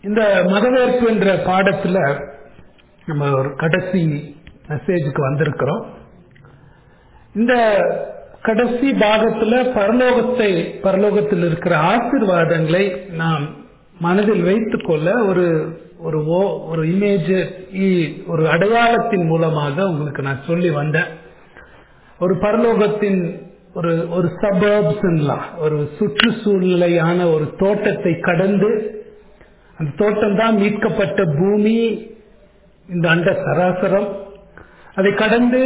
இந்த மதவேற்பு என்ற பாடத்துல நம்ம ஒரு கடைசி மெசேஜுக்கு வந்திருக்கிறோம். இந்த கடைசி பாகத்துல பரலோகத்தில் இருக்கிற ஆசீர்வாதங்களை நாம் மனதில் வைத்துக் கொள்ள ஒரு இமேஜ், ஒரு அடையாளத்தின் மூலமாக உங்களுக்கு நான் சொல்லி வந்தேன். ஒரு பரலோகத்தின் ஒரு சபர்ப்ஸ், ஒரு சுற்றுச்சூழலையான ஒரு தோட்டத்தை கடந்து, அந்த தோட்டம் தான் மீட்கப்பட்ட பூமி, இந்த அண்ட சராசரம். அதை கடந்து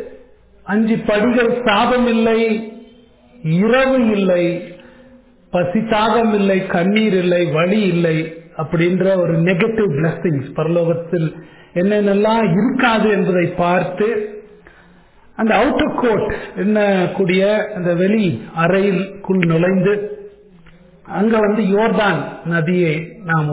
5 படிகள்: சாபம் இல்லை, இரவு இல்லை, பசி தாகம் இல்லை, கண்ணீர் இல்லை, வலி இல்லை அப்படின்ற ஒரு நெகட்டிவ் பிளஸிங்ஸ் பரலோகத்தில் என்னென்னலாம் இருக்காது என்பதை பார்த்து, அந்த அவுட்டர் கோர்ட் என்ன கூடிய அந்த வெளி அறையிலுக்குள் நுழைந்து, அங்க யோர்தான் நதியை நாம்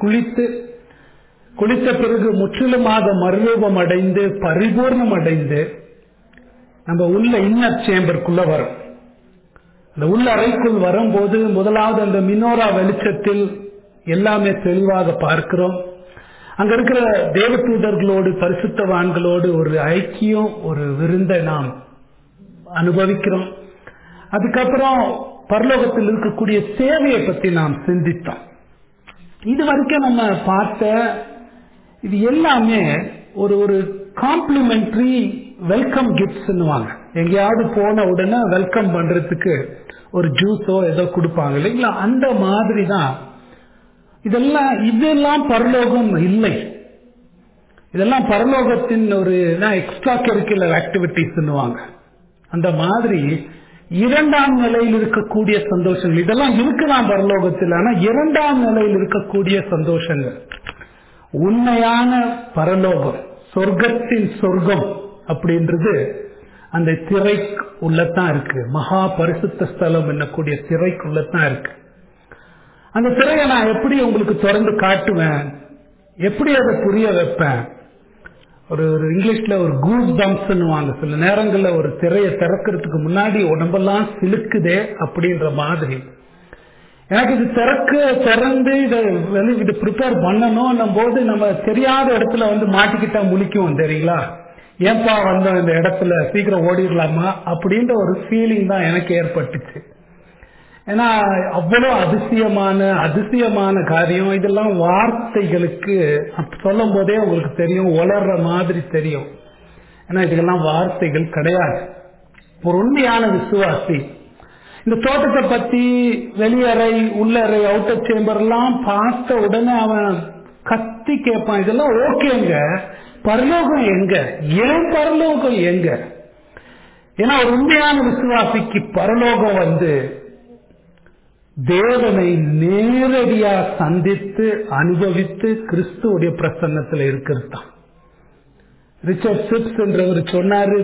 குளித்த பிறகு முற்றிலுமாக மறுரூபம் அடைந்து பரிபூர்ணம் அடைந்து நம்ம உள்ள இன்னர் சேம்பருக்குள்ள வரும். அந்த உள்ள அறைக்குள் வரும்போது முதலாவது அந்த மினோரா வெளிச்சத்தில் எல்லாமே தெளிவாக பார்க்கிறோம். அங்க இருக்கிற தேவதூதர்களோடு, பரிசுத்தவான்களோடு ஒரு ஐக்கியம், ஒரு விருந்தை நாம் அனுபவிக்கிறோம். அதுக்கப்புறம் பரலோகத்தில் இருக்கக்கூடிய சேவையை பற்றி நாம் சிந்தித்தோம். இது வரைக்கும் நம்ம பார்த்த இது எல்லாமே ஒரு காம்ப்ளிமெண்டரி வெல்கம் கிஃப்ட்ஸ். எங்கேயாவது போன உடனே வெல்கம் பண்றதுக்கு ஒரு ஜூஸோ ஏதோ கொடுப்பாங்க இல்லைங்களா, அந்த மாதிரி தான் இதெல்லாம் பரலோகம் இல்லை. இதெல்லாம் பரலோகத்தின் ஒரு எக்ஸ்ட்ரா கரிக்குலர் ஆக்டிவிட்டிஸ். அந்த மாதிரி 2ஆம் நிலையில் இருக்கக்கூடிய சந்தோஷங்கள் இதெல்லாம் இருக்கலாம் பரலோகத்தில். ஆனா 2ஆம் நிலையில் இருக்கக்கூடிய சந்தோஷங்கள், உண்மையான பரலோகம், சொர்க்கத்தின் சொர்க்கம் அப்படின்றது அந்த திரைக்கு உள்ளதான் இருக்கு. மகா பரிசுத்த ஸ்தலம் என்னக்கூடிய திரைக்கு உள்ளதான் இருக்கு. அந்த திரையை நான் எப்படி உங்களுக்கு திறந்து காட்டுவேன், எப்படி அதை புரிய வைப்பேன்? ஒரு இங்கிலீஷ்ல ஒரு கூஸ் பம்ப்ஸ், சில நேரங்கள்ல ஒரு திரையை திறக்கிறதுக்கு முன்னாடி உடம்பெல்லாம் சிலுக்குதே அப்படின்ற மாதிரி எனக்கு இது திறந்து இதை ப்ரிப்பேர் பண்ணணும் போது நம்ம தெரியாத இடத்துல மாட்டிக்கிட்டா முழிக்கும் தெரியுங்களா. ஏன்பா வந்தோம் இந்த இடத்துல, சீக்கிரம் ஓடிடலாமா அப்படின்ற ஒரு ஃபீலிங் தான் எனக்கு ஏற்பட்டுச்சு. ஏன்னா அவ்வளவு அதிசயமான காரியம். இதெல்லாம் வார்த்தைகளுக்கு சொல்லும் போதே உங்களுக்கு தெரியும், வளர்ற மாதிரி தெரியும். ஏன்னா இதெல்லாம் வார்த்தைகள் கிடையாது. ஒரு உண்மையான விசுவாசி இந்த தோட்டத்தை பத்தி வெளியறை, உள்ளறை, அவுட்டர் சேம்பர் எல்லாம் பார்த்த உடனே அவன் கத்தி கேட்பான், இதெல்லாம் ஓகேங்க, பரலோகம் எங்க, ஏன் பரலோகம் எங்க? ஏன்னா ஒரு உண்மையான விசுவாசிக்கு பரலோகம் தேவனை நேரடியா சந்தித்து அனுபவித்து கிறிஸ்துவுடைய பிரசன்னத்தில் இருக்கிறது தான். ரிச்சர்ட் சிப்ஸ் என்றவர் சொன்னாரு,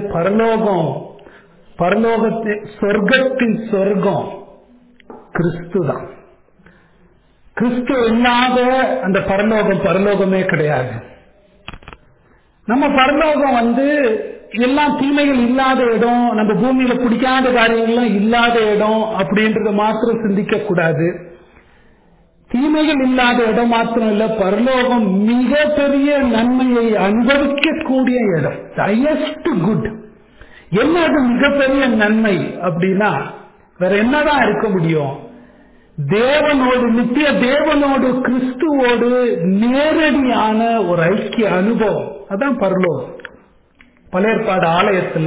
சொர்க்கத்தின் சொர்க்கம் கிறிஸ்து தான். கிறிஸ்து இல்லாத அந்த பரலோகமே கிடையாது. நம்ம பரலோகம் எல்லாம் தீமைகள் இல்லாத இடம், நம்ம பூமியில பிடிக்காத காரியங்கள்லாம் இல்லாத இடம் அப்படின்றத மாத்திரம் சிந்திக்க கூடாது. தீமைகள் இல்லாத இடம் மாத்திரம் இல்ல, பரலோகம் மிகப்பெரிய நன்மையை அனுபவிக்கக்கூடிய இடம். Highest good. என்னது மிகப்பெரிய நன்மை அப்படின்னா வேற என்னதான் இருக்க முடியும்? தேவனோடு, நித்திய தேவனோடு, கிறிஸ்துவோடு நேரடியான ஒரு ஐக்கிய அனுபவம். அதான் பரலோகம். பழைய ஏற்பாடு ஆலயத்துல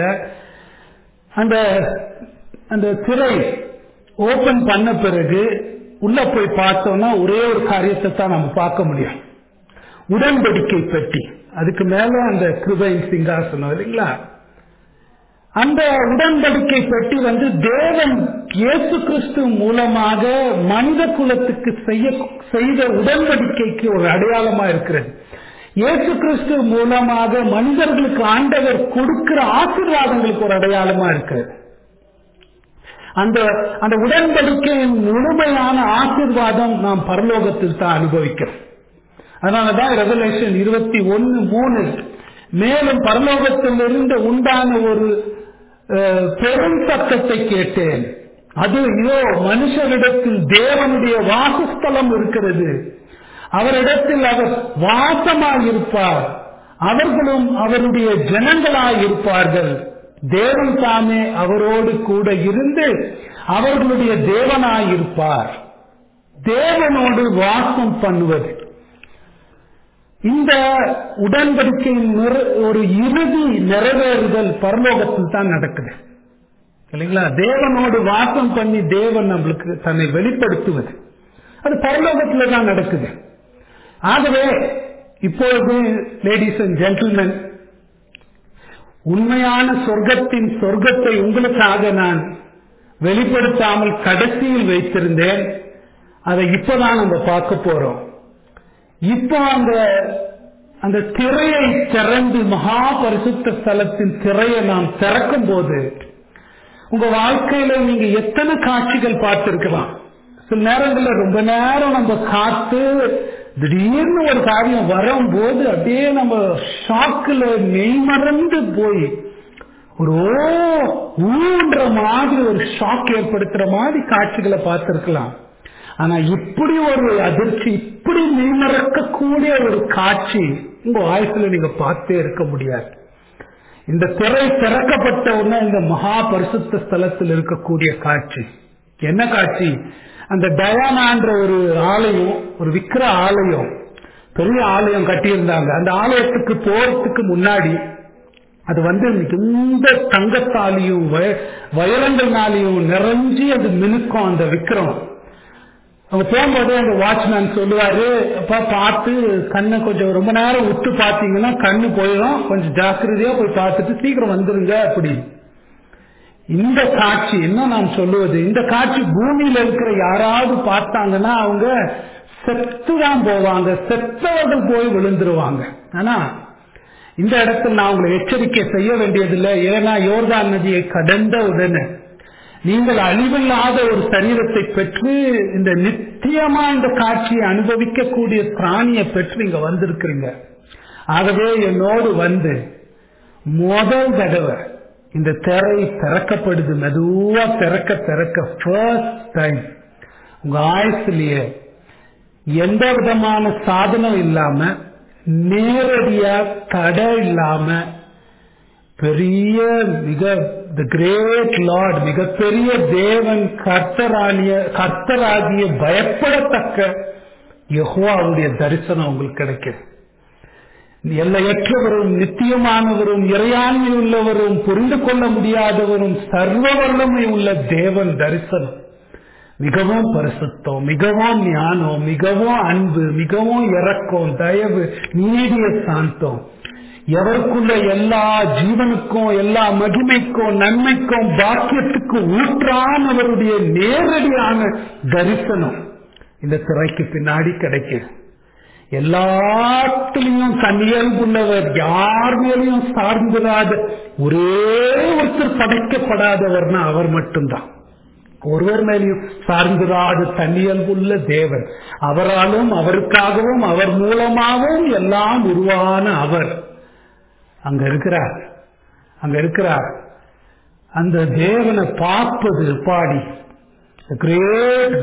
அந்த திரை ஓபன் பண்ண பிறகு உள்ள போய் பார்த்தோம்னா ஒரே ஒரு காரியத்தை தான் நம்ம பார்க்க முடியும், உடன்படிக்கை பெட்டி. அதுக்கு மேல அந்த கிருபையின் சிங்காசனம் இல்லைங்களா. அந்த உடன்படிக்கை பெட்டி தேவன் இயேசு கிறிஸ்து மூலமாக மனித குலத்துக்கு செய்த உடன்படிக்கைக்கு ஒரு அடையாளமா இருக்கிறது. இயேசு கிறிஸ்து மூலமாக மனிதர்களுக்கு ஆண்டவர் கொடுக்கிற ஆசீர்வாதங்களுக்கு ஒரு அடையாளமா இருக்கு. அந்த உடன்படிக்கையின் முழுமையான ஆசீர்வாதம் நாம் பரலோகத்தில் தான் அனுபவிக்கிறோம். அதனாலதான் ரெவலேஷன் 21:3 மேலும் பரலோகத்திலிருந்து உண்டான ஒரு பெரும் சத்தத்தை கேட்டேன், அது இதோ மனுஷரிடத்தில் தேவனுடைய வாசஸ்தலம் இருக்கிறது, அவரிடத்தில் அவர் வாசமாயிருப்பார், அவர்களும் அவருடைய ஜனங்களாயிருப்பார்கள். தேவன் தாமே அவரோடு கூட இருந்து அவர்களுடைய தேவனாயிருப்பார். தேவனோடு வாசம் பண்ணுவது இந்த உடன்படிக்கையின் ஒரு இறுதி நிறைவேறுதல் பரலோகத்தில் தான் நடக்குது இல்லைங்களா? தேவனோடு வாசம் பண்ணி தேவன் நம்மளுக்கு தன்னை வெளிப்படுத்துவது அது பரலோகத்தில் தான் நடக்குது. ஆகவே இப்பொழுது லேடிஸ் அண்ட் ஜென்டில்மென், உண்மையான சொர்க்கத்தை உங்களுக்காக நான் வெளிப்படுத்தாமல் கடைசியில் வைத்திருந்தேன். அதை இப்பதான் நம்ம பார்க்க போறோம். இப்போ அந்த திரையை திறந்து மகா பரிசுத்த ஸ்தலத்தின் திரையை நாம் திறக்கும் போது உங்க வாழ்க்கையில நீங்க எத்தனை காட்சிகள் பார்த்திருக்கலாம். சில நேரங்களில் ரொம்ப நேரம் நம்ம காத்து திடீர்னு ஒரு காரியம் வரும்போது அப்படியே நம்ம ஷாக்கில் மெய்மறந்து போய் ஒரு ஊன்ற மாதிரி ஒரு ஷாக் ஏற்படுத்துற மாதிரி காட்சிகளை பார்த்திருக்கலாம். ஆனா இப்படி ஒரு அதிர்ச்சி, இப்படி மெய்மறக்கக்கூடிய ஒரு காட்சி உங்க வாழ்க்கையில நீங்க பார்த்தே இருக்க முடியாது. இந்த திரை திறக்கப்பட்ட உடனே இந்த மகா பரிசுத்த ஸ்தலத்தில் இருக்கக்கூடிய காட்சி என்ன காட்சி? அந்த டயானான்ற ஒரு ஆலயம், ஒரு விக்கிர ஆலயம், பெரிய ஆலயம் கட்டியிருந்தாங்க. அந்த ஆலயத்துக்கு போறதுக்கு முன்னாடி அது இந்த தங்கத்தாலையும் வைரங்கள்னாலையும் நிறைஞ்சி அது மினுக்கும் அந்த விக்கிரம். அவங்க போகும்போது அந்த வாட்ச்மேன் சொல்லுவாரு, அப்பா பார்த்து கண்ணை கொஞ்சம் ரொம்ப நேரம் விட்டு பார்த்தீங்கன்னா கண்ணு போயிடும், கொஞ்சம் ஜாக்கிரதையா போய் பார்த்துட்டு சீக்கிரம் வந்துருங்க அப்படி. இந்த காட்சி என்ன நான் சொல்லுவது, இந்த காட்சி பூமியில இருக்கிற யாராவது பார்த்தாங்கன்னா அவங்க செத்துதான் போவாங்க, செத்தவர்கள் போய் விழுந்துருவாங்க. ஆனா இந்த இடத்துல நான் உங்களை எச்சரிக்கை செய்ய வேண்டியதில்லை. ஏன்னா யோர்தான் நதியை கடந்த உடனே நீங்கள் அழிவில்லாத ஒரு சரீரத்தை பெற்று இந்த நித்தியமா இந்த காட்சியை அனுபவிக்கக்கூடிய பிராணியை பெற்று இங்க வந்திருக்கிறீங்க. ஆகவே என்னோடு முதல் தடவை இந்த திரை திறக்கப்படுது, மெதுவா திறக்க ஃபர்ஸ்ட் டைம் உங்க ஆயுசிலேயே எந்த விதமான சாதனம் இல்லாம, நேரடியா தடை இல்லாம, பெரிய தி கிரேட் லார்ட், மிகப்பெரிய தேவன், கர்த்தராகிய பயப்படத்தக்க யெகோவாவுடைய தரிசனம் உங்களுக்கு கிடைக்கும். எல்லையற்றவரும் நித்தியமானவரும் இறையாண்மை உள்ளவரும் புரிந்து கொள்ள முடியாதவரும் சர்வ வல்லமை உள்ள தேவன் தரிசனம். மிகவும் பரிசுத்தம், மிகவும் ஞானம், மிகவும் அன்பு, மிகவும் இரக்கம், தயவு, நீடிய சாந்தம், எவருக்குள்ள எல்லா ஜீவனுக்கும் எல்லா மகிமைக்கும் நன்மைக்கும் பாக்கியத்துக்கும் ஊற்றானவருடைய நேரடியான தரிசனம் இந்த திரைக்கு பின்னாடி கிடைக்கும். எல்லாத்திலையும் தன்னியல்புள்ளவர், யார் மேலையும் சார்ந்திராத ஒரே ஒருத்தர் படைக்கப்படாதவர்னா அவர் மட்டும்தான். ஒருவர் மேலையும் சார்ந்திராத தன்னியல்புள்ள தேவன், அவராலும் அவருக்காகவும் அவர் மூலமாகவும் எல்லாம் உருவான அவர் அங்க இருக்கிறார். அந்த தேவனை பார்ப்பது பாடி கிரேட்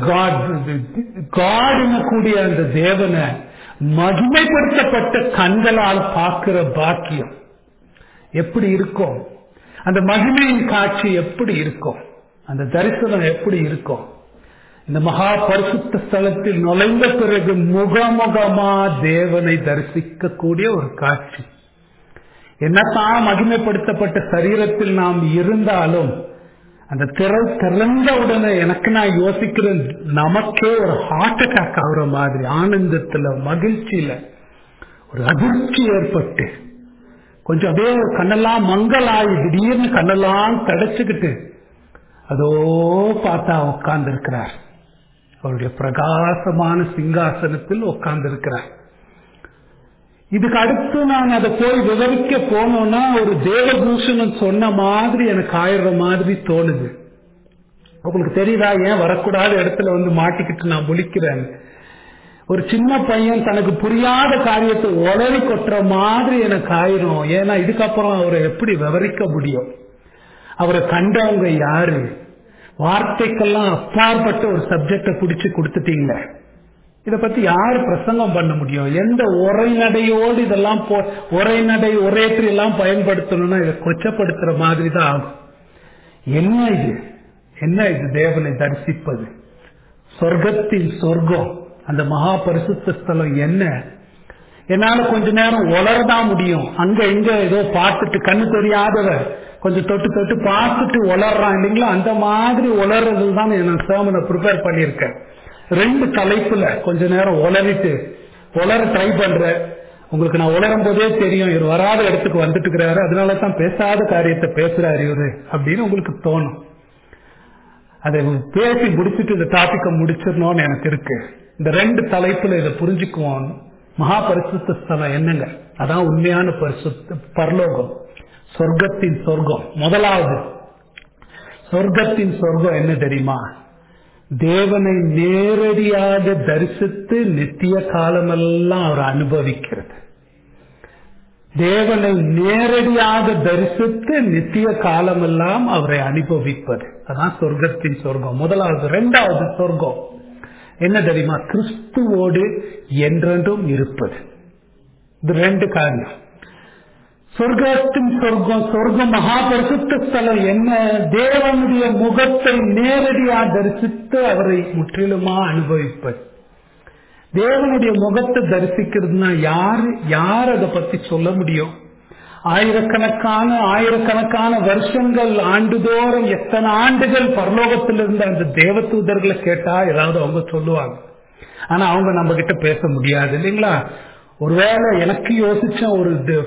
காட் கூடிய அந்த தேவனை மகிமைப்படுத்தப்பட்ட கண்களால் பார்க்கிற பாக்கியம் எப்படி இருக்கும்? அந்த மகிமையின் காட்சி எப்படி இருக்கும்? அந்த தரிசனம் எப்படி இருக்கும்? இந்த மகா பரிசுத்த ஸ்தலத்தில் நுழைந்த பிறகு முகமுகமா தேவனை தரிசிக்க கூடிய ஒரு காட்சி. என்னதான் மகிமைப்படுத்தப்பட்ட சரீரத்தில் நாம் இருந்தாலும் அந்த திறந்த உடனே எனக்கு நான் யோசிக்கிறேன், நமக்கே ஒரு ஹார்ட் அட்டாக் ஆகுற மாதிரி ஆனந்தத்துல, மகிழ்ச்சியில ஒரு அதிர்ச்சி ஏற்பட்டு கொஞ்சம் அப்படியே கண்ணெல்லாம் மங்களாகி திடீர்னு கண்ணெல்லாம் தடைச்சுக்கிட்டு அதோ பார்த்தா உட்கார்ந்து இருக்கிறார். அவருடைய பிரகாசமான சிங்காசனத்தில் உட்கார்ந்து இருக்கிறார். இதுக்கு அடுத்து நான் அதை போய் விவரிக்க போனோம்னா ஒரு தேவபூஷணன் சொன்ன மாதிரி எனக்கு ஆயிடுற மாதிரி தோணுது. உங்களுக்கு தெரியுதா ஏன் வரக்கூடாத இடத்துல மாட்டிக்கிட்டு நான் முழிக்கிறேன்? ஒரு சின்ன பையன் தனக்கு புரியாத காரியத்தை உளறி கொட்டுற மாதிரி எனக்கு ஆயிரும். ஏன்னா இதுக்கப்புறம் அவரை எப்படி விவரிக்க முடியும்? அவரை கண்டவங்க யாரு? வார்த்தைக்கெல்லாம் அப்பாற்பட்ட ஒரு சப்ஜெக்ட பிடிச்சு கொடுத்துட்டீங்க. இத பத்தி யாரு பிரசங்கம் பண்ண முடியும்? எந்த உரைநடையோடு இதெல்லாம் உரைநடை உரையற்றி எல்லாம் பயன்படுத்தணும்னா இதை கொச்சப்படுத்துற மாதிரி தான் ஆகும். என்ன இது தேவனை தரிசிப்பது, சொர்க்கத்தில் சொர்க்கம், அந்த மகா பரிசுத்த ஸ்தலம் என்ன? என்னால கொஞ்ச நேரம் உளரதான் முடியும். அங்க இங்க ஏதோ பார்த்துட்டு கண்ணு தெரியாதவர் கொஞ்சம் தொட்டு தொட்டு பார்த்துட்டு உளர்றான் இல்லைங்களா, அந்த மாதிரி உளறது தான் நான் சேமனை ப்ரிப்பேர் பண்ணியிருக்கேன். 2 தலைப்புல கொஞ்ச நேரம் உளர ட்ரை பண்ற. உங்களுக்கு நான் உளரும் போதே தெரியும் இவர் வராத இடத்துக்கு வந்துட்டு இருக்கிறாரு, அதனால தான் பேசாத காரியத்தை பேசுறாரு இவரு அப்படின்னு உங்களுக்கு தோணும். அதை பேசி முடிச்சுட்டு இந்த டாபிக்கை முடிச்சிடணும்னு எனக்கு இருக்கு. இந்த 2 தலைப்புல இதை புரிஞ்சுக்குவோம். மகா பரிசுத்த ஸ்தலம் என்னங்க? அதான் உண்மையான பரிசுத்த பரலோகம், சொர்க்கத்தின் சொர்க்கம். முதலாவது சொர்க்கத்தின் சொர்க்கம் என்ன தெரியுமா? தேவனை நேரடியாக தரிசித்து நித்திய காலமெல்லாம் அவர் அனுபவிக்கிறது. தேவனை நேரடியாக தரிசித்து நித்திய காலமெல்லாம் அவரை அனுபவிப்பது, அதான் சொர்க்கத்தின் சொர்க்கம் முதலாவது. 2வது சொர்க்கம் என்ன தெரியுமா? கிறிஸ்துவோடு என்றென்றும் இருப்பது. இது 2 காரியம். சொர்க்கத்தின் சொர்க்கம், சொர்க்கம் மகா பரிசுத்த ஸ்தலம் என்ன? தேவனுடைய முகத்தை நேரடியாக தரிசித்து அவரை முற்றிலுமா அனுபவிப்பது. தேவனுடைய முகத்தை தரிசிக்கிறதுனா யார் அதை பத்தி சொல்ல முடியும்? ஆயிரக்கணக்கான வருஷங்கள், ஆண்டுதோறும் எத்தனை ஆண்டுகள் பரலோகத்தில் இருந்த அந்த தேவ தூதர்களை கேட்டா ஏதாவது அவங்க சொல்லுவாங்க. ஆனா அவங்க நம்ம கிட்ட பேச முடியாது இல்லைங்களா? ஒருவேளை எனக்கு யோசிச்ச ஒரு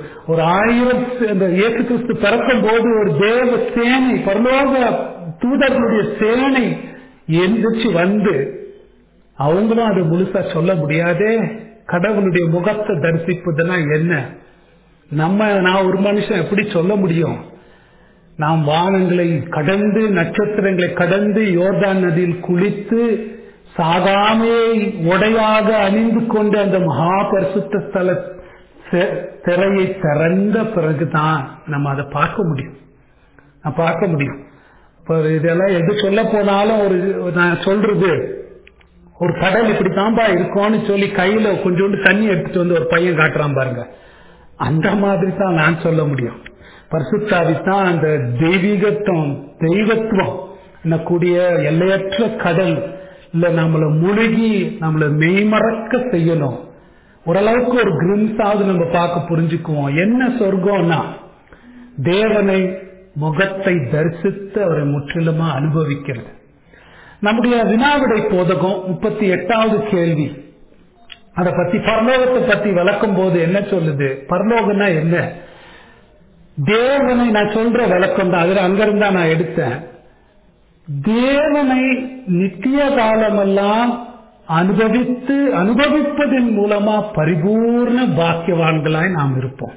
1000 இயேசு கிறிஸ்து பிறக்கும் போது ஒரு தேவ சேனை, பரலோக தூதர்களுடைய சேனை எந்திரிச்சு வந்து அவங்களும் அது முழுசா சொல்ல முடியாதே. கடவுளுடைய முகத்தை தரிசிப்பதுன்னா என்ன? நான் ஒரு மனுஷன் எப்படி சொல்ல முடியும்? நாம் வானங்களை கடந்து, நட்சத்திரங்களை கடந்து, யோர்தான் நதியில் குளித்து, சாகாமையை உடையாக அணிந்து கொண்டு அந்த மகா பரிசுத்த ஸ்தல திரையை திறந்த பிறகுதான் நம்ம அதை பார்க்க முடியும். இப்ப இதெல்லாம் எது சொல்ல போனாலும் நான் சொல்றது, ஒரு கடல் இப்படி தாம்பா இருக்கும்னு சொல்லி கையில கொஞ்சோண்டு தண்ணி எடுத்துட்டு வந்து ஒரு பையன் காட்டுறான் பாருங்க, அந்த மாதிரி தான் நான் சொல்ல முடியும். பரிசுத்தாவித்தான் அந்த தெய்வத்துவம் கூடிய எல்லையற்ற கடல் இல்ல நம்மளை முழுகி நம்மளை மெய்மறக்க செய்யணும். ஓரளவுக்கு ஒரு கிரிம்ஸாவது நம்ம பார்க்க புரிஞ்சுக்குவோம். என்ன சொர்க்கம்னா தேவனை முகத்தை தரிசித்து அவரை முற்றிலுமா அனுபவிக்கிறது. நம்முடைய வினாவிடை போதகம் 38வது கேள்வி அதை பத்தி, பரலோகத்தை பத்தி விளக்கும் போது என்ன சொல்லுது? பரலோகம்னா என்ன? தேவனை நான் சொல்ற விளக்கம் தான், அதுல அங்கிருந்தா நான் எடுத்தேன். தேவனை நித்திய காலமெல்லாம் அனுபவிப்பதன் மூலமா பரிபூர்ண பாக்கியவான்களாய் நாம் இருப்போம்.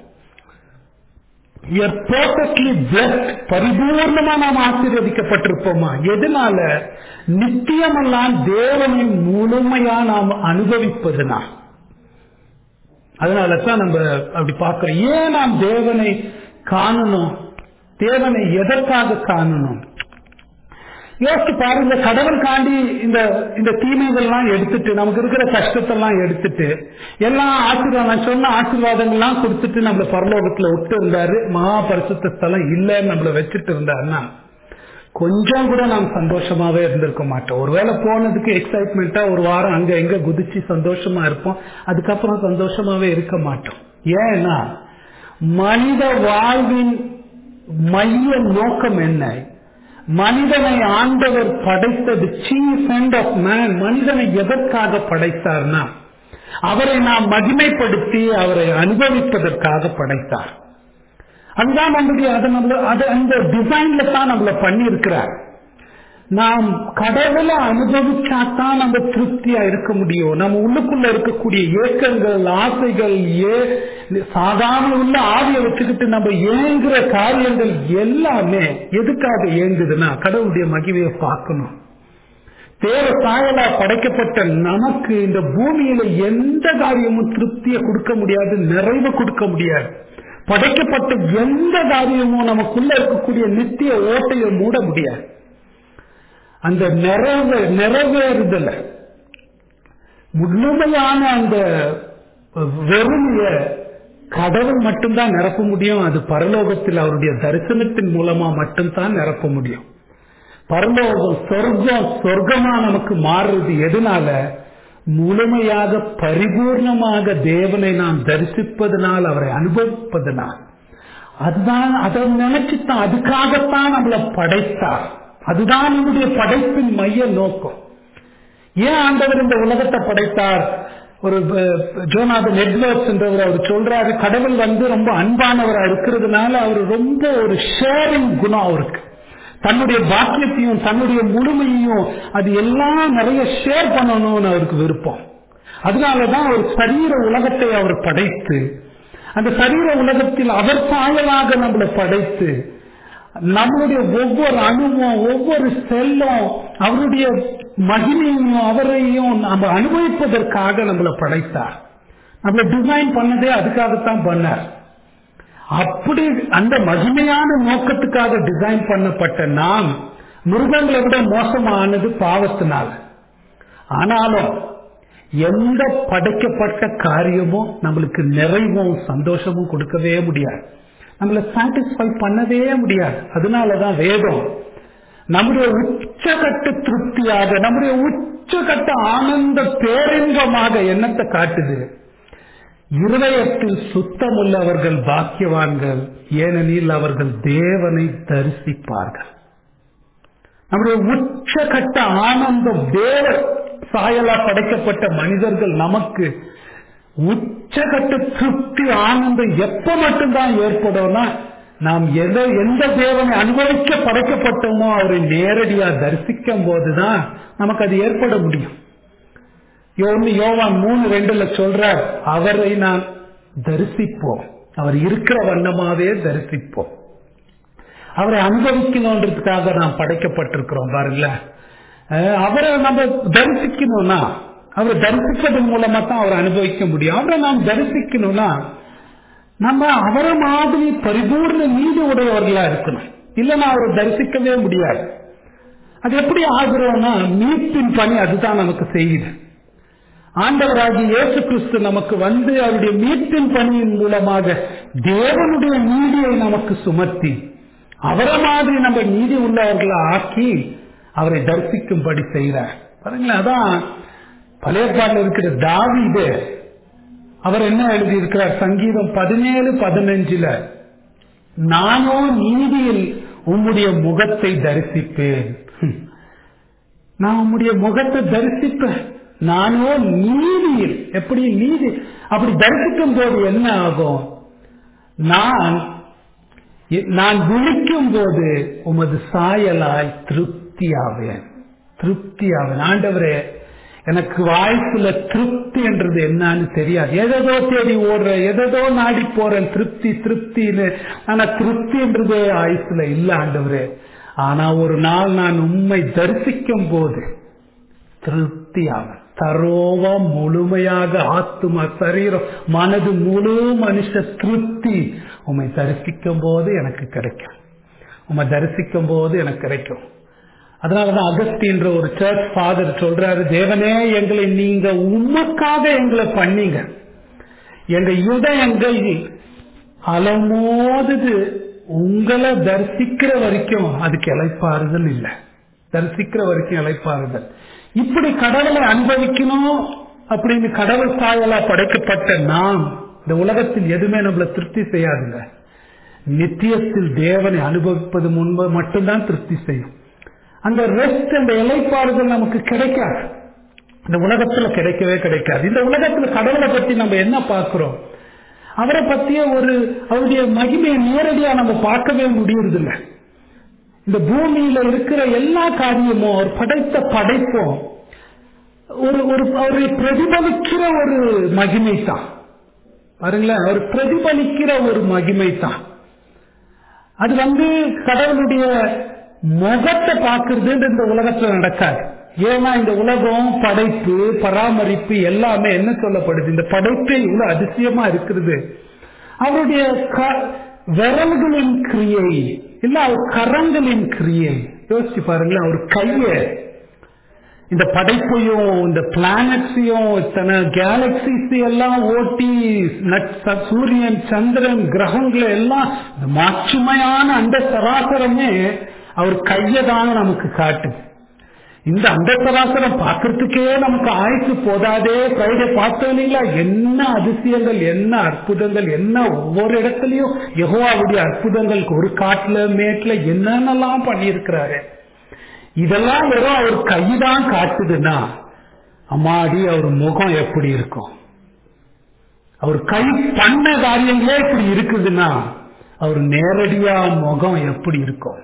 பரிபூர்ணமா நாம் ஆசீர்வதிக்கப்பட்டிருப்போமா? எதனால? நித்தியமெல்லாம் தேவனை முழுமையா நாம் அனுபவிப்பதுனா. அதனாலதான் நம்ம அப்படி பார்க்கிறோம். ஏன் நாம் தேவனை காணணும்? தேவனை எதற்காக காணணும்? யோசிச்சு பாருங்க. கடவுள் காண்டி இந்த தீமைகள்லாம் எடுத்துட்டு, நமக்கு இருக்கிற கஷ்டத்தெல்லாம் எடுத்துட்டு, எல்லாம் ஆசீர்வாதம் சொன்ன ஆசீர்வாதங்கள்லாம் கொடுத்துட்டு நம்மள பரலோகத்துல விட்டு இருந்தாரு. மகா பரிசுத்த ஸ்தலம் இல்லைன்னு நம்மள வச்சுட்டு இருந்தாருன்னா கொஞ்சம் கூட நாம் சந்தோஷமாவே இருந்திருக்க மாட்டோம். ஒருவேளை போனதுக்கு எக்ஸைட்மெண்டா ஒரு வாரம் அங்க எங்க குதிச்சு சந்தோஷமா இருப்போம், அதுக்கப்புறம் சந்தோஷமாவே இருக்க மாட்டோம். ஏன்னா மனித வாழ்வின் மைய நோக்கம் என்ன? மனிதனை ஆண்டவர் படைத்தது, சீஃப் எண்ட் ஆஃப் மேன். மனிதனை எதற்காக படைத்தார்னா அவரை நாம் மகிமைப்படுத்தி அவரை அனுபவிப்பதற்காக படைத்தார். அதுதான் அந்த டிசைன்ல தான் நம்மள பண்ணி இருக்கிறார். நாம் கடவுளை அனுபவிச்சாதான் நம்ம திருப்தியா இருக்க முடியும். நம்ம உள்ளுக்குள்ள இருக்கக்கூடிய ஏக்கங்கள், ஆசைகள், சாதாரண உள்ள ஆவியை வச்சுக்கிட்டு நம்ம ஏங்குற காரியங்கள் எல்லாமே எதுக்காக ஏங்குதுன்னா கடவுளுடைய மகிமையை பார்க்கணும். தேவ சாயலா படைக்கப்பட்ட நமக்கு இந்த பூமியில எந்த காரியமும் திருப்தியை கொடுக்க முடியாது, நிறைவு கொடுக்க முடியாது. படைக்கப்பட்ட எந்த காரியமும் நமக்குள்ள இருக்கக்கூடிய நித்திய ஓட்டையை மூட முடியாது. அந்த நிறைவேறுதல முழுமையான அந்த வெறுமைய கடவுள் மட்டும்தான் நிரப்ப முடியும். அது பரலோகத்தில் அவருடைய தரிசனத்தின் மூலமா மட்டும்தான் நிரப்ப முடியும். பரலோகம் சொர்க்கமா நமக்கு மாறுறது எதனால? முழுமையாக பரிபூர்ணமாக தேவனை நாம் தரிசிப்பதனால், அவரை அனுபவிப்பதனால். அதுதான், அதை நினைச்சுத்தான், அதுக்காகத்தான் நம்மளை படைத்தார். அதுதான் நம்முடைய படைப்பின் மைய நோக்கம். ஏன் ஆண்டவர் இந்த உலகத்தை படைத்தார்? ஒரு ஜோனாதன் எட்வர்ட்ஸ் என்றவர் அவர் சொல்றாரு, கடவுள் ரொம்ப அன்பானவரா இருக்கிறதுனால அவர் ரொம்ப ஒரு ஷேரிங் குணம் அவருக்கு. தன்னுடைய பாக்கியத்தையும் தன்னுடைய முழுமையையும் அது எல்லாம் நிறைய ஷேர் பண்ணணும்னு அவருக்கு விருப்பம். அதனாலதான் ஒரு சரீர உலகத்தை அவர் படைத்து, அந்த சரீர உலகத்தில் அவர் சாயலாக நம்மளை படைத்து, நம்மளுடைய ஒவ்வொரு அணுவும் ஒவ்வொரு செல்லும் அவருடைய மகிமையும் அவரையும் நம்ம அனுபவிப்பதற்காக நம்மளை படைத்தார். நம்மளை டிசைன் பண்ணதே அதுக்காகத்தான் பண்ணார். அப்படி அந்த மகிமையான நோக்கத்துக்காக டிசைன் பண்ணப்பட்ட நாம் மிருகங்களை விட மோசமானது பாவத்தினால். ஆனாலும் எந்த படைக்கப்பட்ட காரியமும் நம்மளுக்கு நிறைவும் சந்தோஷமும் கொடுக்கவே முடியாது, நம்மளை சாட்டிஸ்ஃபை பண்ணவே முடியாது. அதனாலதான் வேதம் நம்முடைய உச்சகட்ட திருப்தியாக, நம்முடைய உச்சகட்ட ஆனந்த பேரின்பமாக என்னத்தை காட்டுது? இருதயத்தில் சுத்தமுள்ளவர்கள் பாக்கியவான்கள், ஏனெனில் அவர்கள் தேவனை தரிசிப்பார்கள். நம்முடைய உச்சகட்ட ஆனந்தம், தேவ சாயலா படைக்கப்பட்ட மனிதர்கள் நமக்கு உச்சகட்ட திருப்தி ஆனந்தம் எப்ப மட்டும்தான் ஏற்படும்னா, நாம் எந்த தேவனை அனுபவிக்க படைக்கப்பட்டோமோ அவரை நேரடியா தரிசிக்கும் போதுதான் நமக்கு அது ஏற்பட முடியும். யோவான் 3:2 சொல்றார், அவரை நான் தரிசிப்போம், அவர் இருக்கிற வண்ணமாவே தரிசிப்போம். அவரை அனுபவிக்கணுன்றதுக்காக நாம் படைக்கப்பட்டிருக்கிறோம் பாருங்களேன். அவரை நம்ம தரிசிக்கணும்னா, அவரை தரிசிப்பதன் மூலமா தான் அவரை அனுபவிக்க முடியும். அவரை நாம் தரிசிக்கணும்னா நம்ம அவரை மாதிரி பரிபூர்ண நீதி உடையவர்களா இருக்கணும், இல்லைன்னா அவரை தரிசிக்கவே முடியாது. அது எப்படி ஆகிறோம்னா, மீட்பின் பணி அதுதான் நமக்கு செய்யுது. ஆண்டவராகிய இயேசு கிறிஸ்து நமக்கு அவருடைய மீட்பின் பணியின் மூலமாக தேவனுடைய நீதியை நமக்கு சுமத்தி அவரை மாதிரி நம்ம நீதி உள்ளவர்களை ஆக்கி அவரை தரிசிக்கும்படி செய்கிறார். பாருங்களேன், அதான் பழைய பாடல இருக்கிற தாவீது அவர் என்ன எழுதியிருக்கிறார்? சங்கீதம் 17:15 நானோ நீதியில் உம்முடைய முகத்தை தரிசிப்பேன். நான் உம்முடைய முகத்தை தரிசிப்பேன். நானோ நீதியில், எப்படி நீதி? அப்படி தரிசிக்கும் போது என்ன ஆகும்? நான் விழிக்கும் போது உமது சாயலாய் திருப்தியாவேன். ஆண்டவரே, எனக்கு வாழ்க்கையில திருப்தி என்றது என்னன்னு தெரியாது. எதோ தேடி ஓடுற, எதோ நாடி போறேன் திருப்தின்னு. ஆனா திருப்தி என்றது ஆயுசுல இல்ல ஆண்டவரே. ஆனா ஒரு நாள் நான் உம்மை தரிசிக்கும் போது திருப்தியாவேன். தரோவா முழுமையாக ஆத்துமா சரீரம் மனது முழு மனுஷ திருப்தி உம்மை தரிசிக்கும் போது எனக்கு கிடைக்கும். உம்மை தரிசிக்கும் போது எனக்கு கிடைக்கும். அதனாலதான் அகஸ்டின்ற ஒரு சர்ச் ஃபாதர் சொல்றாரு, தேவனே, எங்களை நீங்க உமக்காக எங்களை பண்ணீங்க. எங்க இதயங்கள் அலமோது உங்களை தரிசிக்கிற வரைக்கும் அதுக்கு இளைப்பாறுதல் இல்லை. தரிசிக்கிற வரைக்கும் இளைப்பாறுதல். இப்படி கடவுளை அனுபவிக்கணும் அப்படின்னு கடவுள் சாயலா படைக்கப்பட்ட நாம் இந்த உலகத்தில் எதுவுமே நம்மளை திருப்தி செய்யாதுங்க. நித்தியத்தில் தேவனை அனுபவிப்பது முன்பு மட்டும்தான் திருப்தி செய்யும். அந்த ரெஸ்ட், அந்த இளைப்பாறுதல் நமக்கு கிடைக்காது, இந்த உலகத்துல கிடைக்கவே கிடைக்காது. இந்த உலகத்துல கடவுளை பத்தி நம்ம என்ன பார்க்கிறோம்? அவரை பத்திய அவருடைய மகிமையை நேரடியா நம்ம பார்க்கவே முடியறதில்லை. இந்த பூமியில இருக்கிற எல்லா காரியமும் அவர் படைத்த படைப்பும் அவரை பிரதிபலிக்கிற ஒரு மகிமை தான். பாருங்களேன், அவர் பிரதிபலிக்கிற ஒரு மகிமை தான். அது கடவுளுடைய முகத்தை பார்க்கறது இந்த உலகத்துல நடக்காது. ஏன்னா இந்த உலகம், படைப்பு, பராமரிப்பு எல்லாமே என்ன சொல்லப்படுது? இந்த படைப்பே இவ்வளவு அதிசயமா இருக்கிறது அவருடைய விரல்களின் கிரியை இல்ல, அவர் கரங்களின் கிரியை. யோசிச்சு பாருங்களேன், அவர் கைய இந்த படைப்பையும் இந்த பிளானட்ஸையும் இத்தனை கேலக்சிஸ் எல்லாம் ஓட்டி சூரியன் சந்திரன் கிரகங்களை எல்லாம் மாட்சிமையான அந்த சராசரமே அவர் கையதான நமக்கு காட்டுது. இந்த அந்த சராசரம் பார்க்கறதுக்கே நமக்கு ஆயுசு போதாதே. ஃப்ரைடே பார்த்தோம் இல்லைங்களா, என்ன அதிசயங்கள், என்ன அற்புதங்கள், என்ன ஒவ்வொரு இடத்துலயும் யெகோவாவுடைய அற்புதங்கள், ஒரு காட்டுல மேட்ல என்னென்னலாம் பண்ணியிருக்கிறாரு. இதெல்லாம் வெறும் அவர் கைதான் காட்டுதுன்னா அம்மாடி அவர் முகம் எப்படி இருக்கும்? அவர் கை பண்ண காரியங்களே இப்படி இருக்குதுன்னா அவர் நேரடியா முகம் எப்படி இருக்கும்?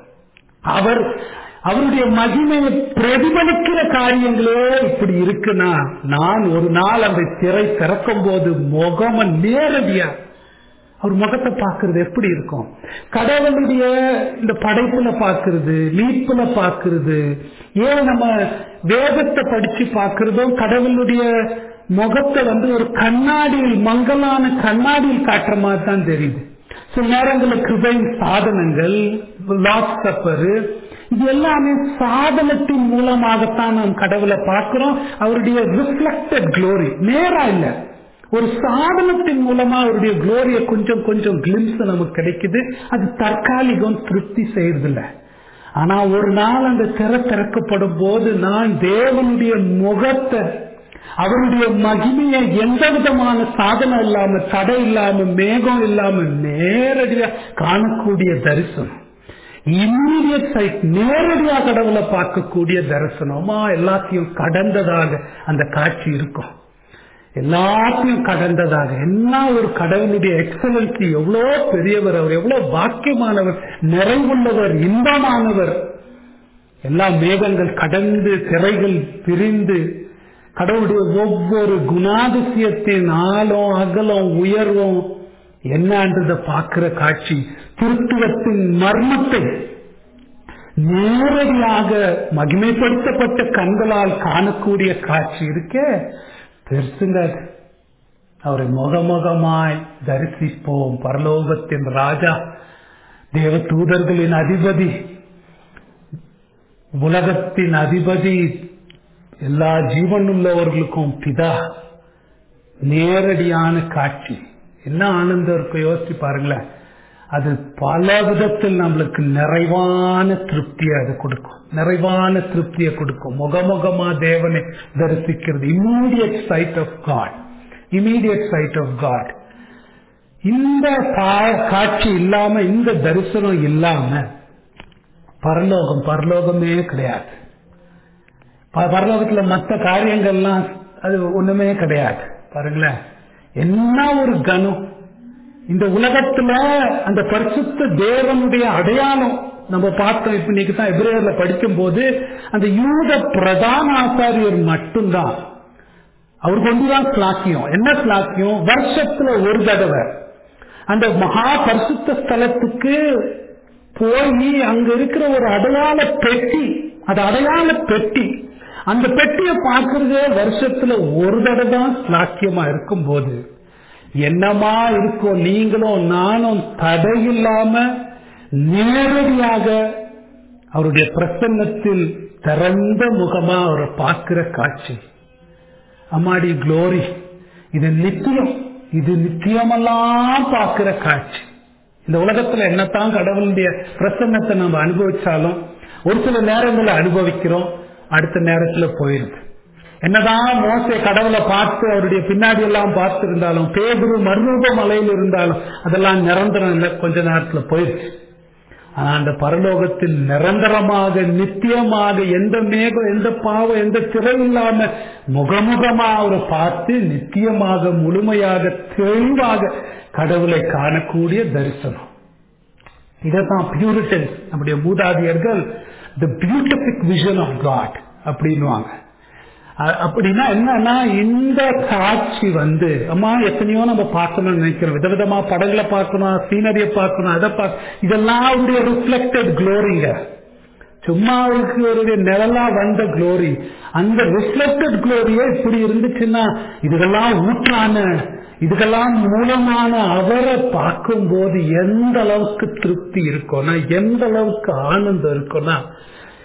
அவருடைய மகிமையை பிரதிபலிக்கிற காரியங்களே இப்படி இருக்குன்னா நான் ஒரு நாள் அந்த திரை திறக்கும் போது முகம் நேரடியா அவர் முகத்தை பார்க்கறது எப்படி இருக்கும்? கடவுளுடைய இந்த படைப்புல பார்க்கறது, மீட்புல பார்க்கறது, ஏன் நம்ம வேதத்தை படிச்சு பார்க்கறதும் கடவுளுடைய முகத்தை ஒரு கண்ணாடியில், மங்கலான கண்ணாடியில் காட்டுற மாதிரி தான் தெரியுது. சில நேரங்களில் கிருபையின் சாதனங்கள், லார்ட் சப்பர், இது எல்லாமே சாதனத்தின் மூலமாகத்தான் நாம் கடவுளை பார்க்கிறோம். அவருடைய ரிஃப்ளெக்டட் க்ளோரி நேரா இல்ல, ஒரு சாதனத்தின் மூலமா அவருடைய குளோரிய கொஞ்சம் கொஞ்சம் கிளிம்ஸ் நமக்கு கிடைக்குது. அது தற்காலிகம், திருப்தி செய்யறதில்ல. ஆனா ஒரு நாள் அந்த திரை திறக்கப்படும் போது நான் தேவனுடைய முகத்தை, அவருடைய மகிமையை எந்த விதமான சாதனம் இல்லாம, தடை இல்லாம, மேகம் இல்லாம நேரடியா காணக்கூடிய தரிசனம், இம்மீடியட் சைட், நேரடியாக கடவுளை பார்க்கக்கூடிய தரிசனமா எல்லாத்தையும் கடந்ததாக அந்த காட்சி இருக்கும். எல்லாத்தையும் கடந்ததாக என்ன ஒரு கடவுளுடைய எக்ஸலன்சி, எவ்வளவு பெரியவர் அவர், எவ்வளவு பாக்கியமானவர், நிறைவுள்ளவர், இன்பமானவர். எல்லா மேகங்கள் கடந்து, திரைகள் பிரிந்து கடவுளுடைய ஒவ்வொரு குணாதிசயத்தின் ஆழம், அகலம், உயர்வும் என்னன்றதை பார்க்கிற காட்சி, திருத்துவத்தின் மர்மத்தை நேரடியாக மகிமைப்படுத்தப்பட்ட கண்களால் காணக்கூடிய காட்சி இருக்கே, பெருசுங்க. அவரை முகமுகமாய் தரிசிப்போம். பரலோகத்தின் ராஜா, தேவ தூதர்களின் அதிபதி, உலகத்தின் அதிபதி, எல்லா ஜீவனுள்ளவர்களுக்கும் பிதா, நேரடியான காட்சி. என்ன ஆனந்தம் இருக்கும் யோசிச்சு பாருங்களேன். அது பல விதத்தில் நம்மளுக்கு நிறைவான திருப்தியை அது கொடுக்கும், நிறைவான திருப்தியை கொடுக்கும். முகமுகமா தேவனை தரிசிக்கிறது, immediate sight of God, immediate sight of God. இந்த காட்சி இல்லாம, இந்த தரிசனம் இல்லாம பரலோகமே கிடையாது. பரலோகத்துல மற்ற காரியங்கள்லாம் அது ஒண்ணுமே கிடையாது. பாருங்களேன், என்ன ஒரு கனம். இந்த உலகத்துல அந்த பரிசுத்த தேவனுடைய அடையாளம் நம்ம பார்த்தோம். இப்ப இன்னைக்கு தான் எபிரேயர்ல படிக்கும் போது அந்த யூத பிரதான ஆசாரியர் மட்டும்தான், அவருக்கு ஒன்றுதான் ஸ்லாக்கியம். என்ன ஸ்லாக்கியம்? வருஷத்துல ஒரு தடவை அந்த மகா பரிசுத்த ஸ்தலத்துக்கு போய் அங்க இருக்கிற ஒரு அடையாள பெட்டி, அது அடையாள பெட்டி, அந்த பெட்டியை பார்க்கறதே வருஷத்துல ஒரு தடவை தான் ஸ்லாக்கியமா இருக்கும் போது என்னமா இருக்கும் நீங்களும் நானும் தடையில்லாம நேரடியாக அவருடைய பிரசன்னத்தில் திறந்த முகமா அவரை பார்க்கிற காட்சி. அம்மாடி குளோரி, இது நித்தியம், இது நித்தியமெல்லாம் பார்க்கிற காட்சி. இந்த உலகத்துல என்னத்தான் கடவுளுடைய பிரசன்னத்தை நம்ம அனுபவிச்சாலும் ஒரு சில நேரங்களை அனுபவிக்கிறோம், அடுத்த நேரத்துல போயிருது. என்னதான் மோசே கடவுளை பார்த்து அவருடைய பின்னாடி எல்லாம் பார்த்து இருந்தாலும், பேதுரு மறுரூப மலையில் இருந்தாலும் அதெல்லாம் நிரந்தரம் இல்லை, கொஞ்ச நேரத்துல போயிருச்சு. ஆனா அந்த பரலோகத்தில் நிரந்தரமாக, நித்தியமாக, எந்த மேகம், எந்த பாவம், எந்த திரை இல்லாம முகமுகமா அவரை பார்த்து நித்தியமாக, முழுமையாக, தெளிவாக கடவுளை காணக்கூடிய தரிசனம். இதான் பியூரிட்டன்ஸ், நம்முடைய மூதாதையர்கள் the beatific vision of God அப்படின்னுவாங்க. அப்படின்னா என்னன்னா, இந்த காட்சி அம்மா எத்தனையோ நம்ம பார்க்கணும்னு நினைக்கிறோம், விதவிதமா படங்களை பார்க்கணும், சீனரியை பார்க்கணும், அதை இதெல்லாம் அவருடைய ரிஃப்ளெக்டட் குளோரிங்க. சும்மா அவருக்கு ஒரு நிழலா வந்த குளோரி, அந்த ரிஃப்ளெக்டட் குளோரியே இப்படி இருந்துச்சுன்னா இதுக்கெல்லாம் ஊற்றான, இதுக்கெல்லாம் மூலமான அவரை பார்க்கும் போது எந்த அளவுக்கு திருப்தி இருக்கும்னா, எந்த அளவுக்கு ஆனந்தம் இருக்கும்னா,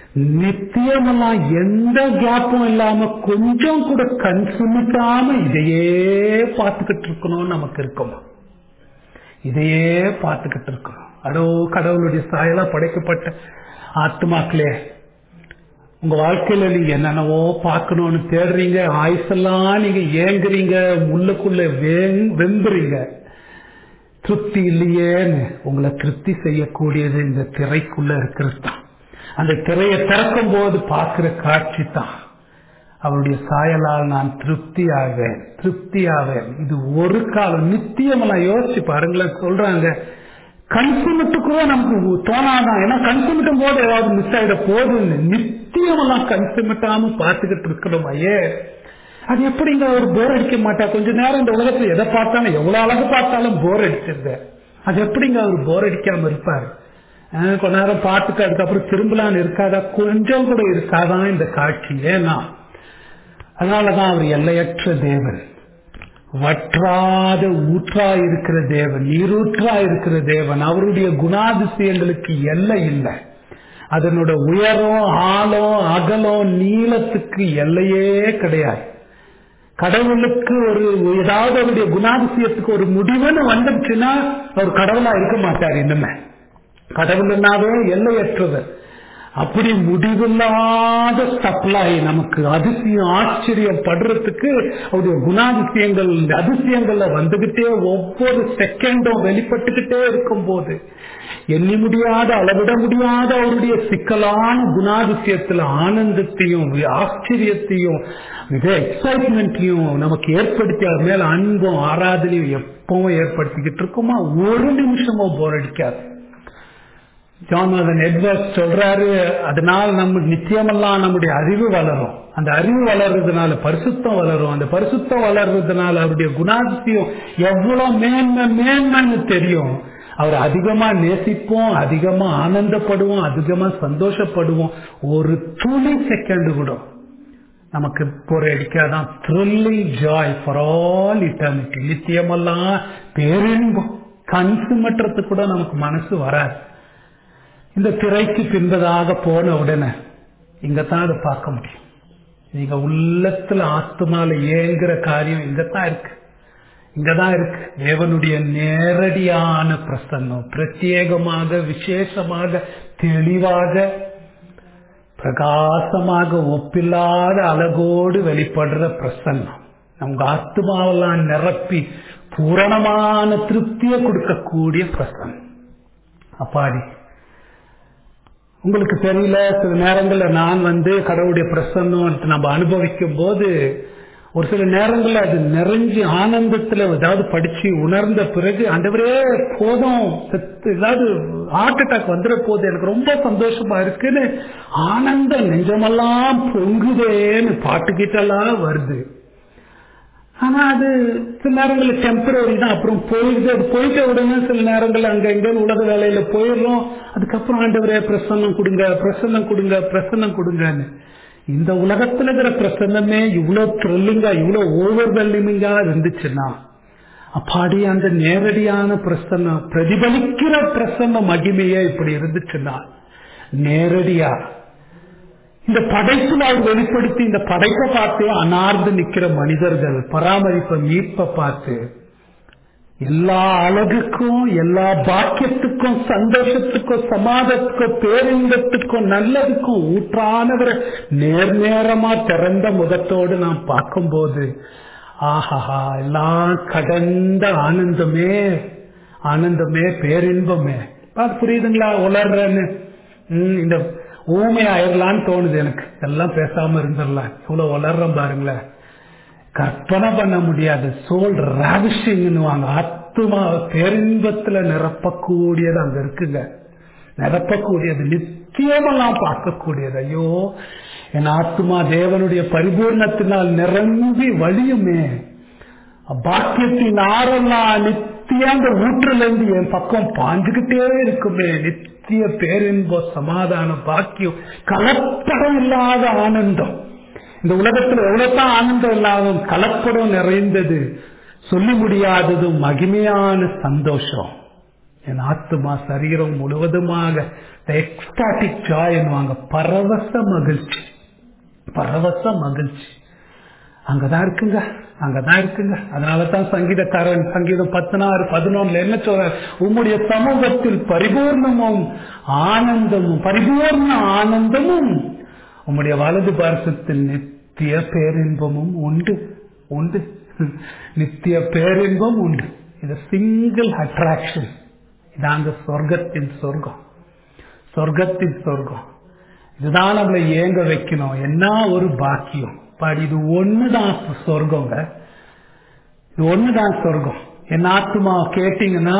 நித்தியமெல்லாம் எந்த கேப்பும் இல்லாம கொஞ்சம் கூட கண் சுமிக்காம இதையே பார்த்துக்கிட்டு இருக்கணும் நமக்கு இருக்குமா? இதையே பார்த்துக்கிட்டு இருக்கணும். அதோ கடவுளுடைய சாயலா படைக்கப்பட்ட ஆத்மாக்களே, உங்க வாழ்க்கையில நீங்க என்னென்னவோ பார்க்கணும்னு தேடுறீங்க, ஆயுசெல்லாம் நீங்க ஏங்குறீங்க, உள்ளுக்குள்ள வெம்புறீங்க, திருப்தி இல்லையேன்னு. உங்களை திருப்தி செய்யக்கூடியது இந்த திரைக்குள்ள இருக்கிறது தான். அந்த திரையை திறக்கும் போது பார்க்கிற காட்சி தான் அவருடைய சாயலால் நான் திருப்தி ஆவேன். இது ஒரு காலம் நித்தியமெல்லாம் யோசிச்சு பாருங்களேன். சொல்றாங்க கன்சுமிட்டுக்குள்ள நமக்கு தோணாதான், ஏன்னா கன்சுமிட்டும் போது ஏதாவது மிஸ் ஆயிட போதுன்னு. நித்தியமெல்லாம் கன்சுமிட்டாம பார்த்துக்கிட்டு இருக்கிறோம். அது எப்படிங்க ஒரு போர் அடிக்க மாட்டா? கொஞ்ச நேரம் இந்த உலகத்துல எதை பார்த்தாலும் எவ்வளவு அழகு பார்த்தாலும் போர் அடிச்சிருந்த. அது எப்படிங்க அவர் போர் அடிக்காம இருப்பாரு? கொஞ்ச நேரம் பார்த்துட்டு அதுக்கப்புறம் திரும்பலான்னு இருக்காதா? கொஞ்சம் கூட இருக்காதான் இந்த காட்சி. ஏன்னா அதனாலதான் அவர் எல்லையற்ற தேவன், வற்றாத ஊற்றா இருக்கிற தேவன், நீரூற்றா இருக்கிற தேவன். அவருடைய குணாதிசயங்களுக்கு எல்லை இல்லை. அதனோட உயரம், ஆழம், அகலம், நீளத்துக்கு எல்லையே கிடையாது. கடவுளுக்கு ஏதாவது அவருடைய குணாதிசயத்துக்கு ஒரு முடிவுன்னு வந்துச்சுன்னா அவர் கடவுளா இருக்க மாட்டார். இன்னுமே கடவுள்னாவே எல்லையற்றவர். அப்படி முடிவில்லாத சப்ளை நமக்கு அதிசயம், ஆச்சரியம் படுறதுக்கு அவருடைய குணாதிசயங்கள் அதிசயங்கள்ல வந்துகிட்டே ஒவ்வொரு செகண்டும் வெளிப்பட்டுக்கிட்டே இருக்கும் போது எண்ணி முடியாத, அளவிட முடியாத அவருடைய சிக்கலான குணாதிசயத்துல ஆனந்தத்தையும் ஆச்சரியத்தையும் மிக எக்ஸைட்மெண்ட்டையும் நமக்கு ஏற்படுத்தி அவர் மேல அன்பும் ஆராதனையும் எப்பவும் ஏற்படுத்திக்கிட்டு இருக்குமா? ஒரு நிமிஷமோ போர் அடிக்காது. ஜான் எட்வர்ட்ஸ் சொல்றாரு, அதனால் நம்ம நிச்சயமெல்லாம் நம்முடைய அறிவு வளரும். அந்த அறிவு வளர்றதுனால பரிசுத்தம் வளரும். அந்த பரிசுத்தம் வளர்றதுனால அவருடைய குணாதிசயம் எவ்வளவு மேன்மைன்னு தெரியும். அவர் அதிகமா நேசிப்போம், அதிகமா ஆனந்தப்படுவோம், அதிகமா சந்தோஷப்படுவோம். ஒரு துளி செகண்ட் கூட நமக்கு போற அடிக்காதான். Thrilling joy for all eternity. நித்தியமெல்லாம் பேரின்பம் கன்சுமற்றதுக்கு கூட நமக்கு மனசு வராது. இந்த திரைக்கு பின்பதாக போன உடனே இங்கத்தான் அதை பார்க்க முடியும். நீங்க உள்ளத்துல ஆத்மால ஏங்குற காரியம் இங்கத்தான் இருக்கு. தேவனுடைய நேரடியான பிரசன்னம், பிரத்யேகமாக, விசேஷமாக, தெளிவாக, பிரகாசமாக, ஒப்பில்லாத அழகோடு வெளிப்படுற பிரசன்னம் நமக்கு ஆத்மாவெல்லாம் நிரப்பி பூரணமான திருப்தியை கொடுக்கக்கூடிய பிரசன்னம். அப்பாடி உங்களுக்கு தெரியல, சில நேரங்கள்ல நான் கடவுளுடைய பிரசன்னம் நம்ம அனுபவிக்கும் போது ஒரு சில நேரங்கள்ல அது நிறைஞ்சு ஆனந்தத்துல ஏதாவது படிச்சு உணர்ந்த பிறகு ஆண்டவரே போதும், ஏதாவது ஹார்ட் அட்டாக் வந்துட போது, எனக்கு ரொம்ப சந்தோஷமா இருக்குன்னு ஆனந்தம் நெஞ்சமெல்லாம் பொங்குதேன்னு பாட்டுக்கிட்டெல்லாம் வருது. ஆனா அது சில நேரங்கள்ல டெம்பரரி தான். அப்புறம் போயிட்ட உடனே சில நேரங்கள்ல அங்க எங்க உலக வேலையில போயிடுறோம். அதுக்கப்புறம் ஆண்டவரே பிரசன்னம் கொடுங்கன்னு. இந்த உலகத்துல இருக்கிற பிரசன்னமே இவ்வளவு த்ரில்லிங்கா, இவ்வளவு ஓவர்வெல்மிங்கா இருந்துச்சுன்னா, அப்பாடி அந்த நேரடியான பிரசன்னம், பிரதிபலிக்கிற பிரசன்ன மகிமையே இப்படி இருந்துச்சுன்னா, நேரடியா இந்த படைப்புல அவர் வெளிப்படுத்தி இந்த படைப்பை பார்த்து அனார்ந்து நிக்கிற மனிதர்கள் பராமரிப்பை மீட்பை பார்த்து எல்லா அழகுக்கும், எல்லா பாக்கியத்துக்கும், சந்தோஷத்துக்கும், சமாதத்துக்கும், பேரின்பத்துக்கும், நல்லதுக்கும் ஊற்றானவரை நேர்நேரமா திறந்த முகத்தோடு நாம் பார்க்கும் போது ஆஹா, எல்லாம் கடந்த ஆனந்தமே பேரின்பமே. புரியுதுங்களா? உலர்றன்னு இந்த ஊமை ஆயிரலான்னு தோணுது எனக்கு. எல்லாம் பேசாம இருந்துடலாம். இவ்வளவு வளர்றோம் பாருங்களேன், கற்பனை பண்ண முடியாது. சோல் ராவிஷிங்னு வாங்க, ஆத்மா பேரின்பத்துல நிரப்பக்கூடியது அங்க இருக்குங்க. நிரப்பக்கூடியது, நித்தியமெல்லாம் பார்க்கக்கூடியது. ஐயோ, என் ஆத்மா தேவனுடைய பரிபூர்ணத்தினால் நிரம்பி வழியுமே. பாக்கியத்தின் ஆறெல்லாம் நித்திய அந்த ஊற்றுல இருந்து என் பக்கம் பாஞ்சுக்கிட்டே இருக்குமே. நித்திய பேரின்பம், சமாதானம், பாக்கியம், கலப்படம் இல்லாத ஆனந்தம். இந்த உலகத்தில் எவ்வளவுதான் ஆனந்தம் இல்லாத கலப்படம் நிறைந்தது, சொல்லி முடியாததும் மகிமையான சந்தோஷம். என் ஆத்துமா சரீரம் முழுவதுமாக எக்ஸ்டாட்டிக் ஜாய் என்னுவாங்க, பரவச மகிழ்ச்சி. பரவச மகிழ்ச்சி அங்கதான் இருக்குங்க, அங்கதான் இருக்குங்க. அதனாலதான் சங்கீதக்காரன் சங்கீதம் 16:11 என்ன சொல்ற, உம்முடைய சமூகத்தில் பரிபூர்ணமும் ஆனந்தமும், பரிபூர்ண ஆனந்தமும், உம்முடைய வலது பார்சத்தில் நித்திய பேரின்பமும் உண்டு. உண்டு, நித்திய பேரின்பம் உண்டு. இது சிங்கிள் அட்ராக்ஷன். இதாங்க சொர்க்கத்தின் சொர்க்கம், சொர்க்கத்தின் சொர்க்கம். இதுதான் நம்மளை ஏங்க வைக்கணும். என்ன ஒரு பாக்கியம் பாடி. இது ஒண்ணுதான் சொர்க்கங்க, இது ஒண்ணுதான் சொர்க்கம். என் ஆத்துமா கேட்டீங்கன்னா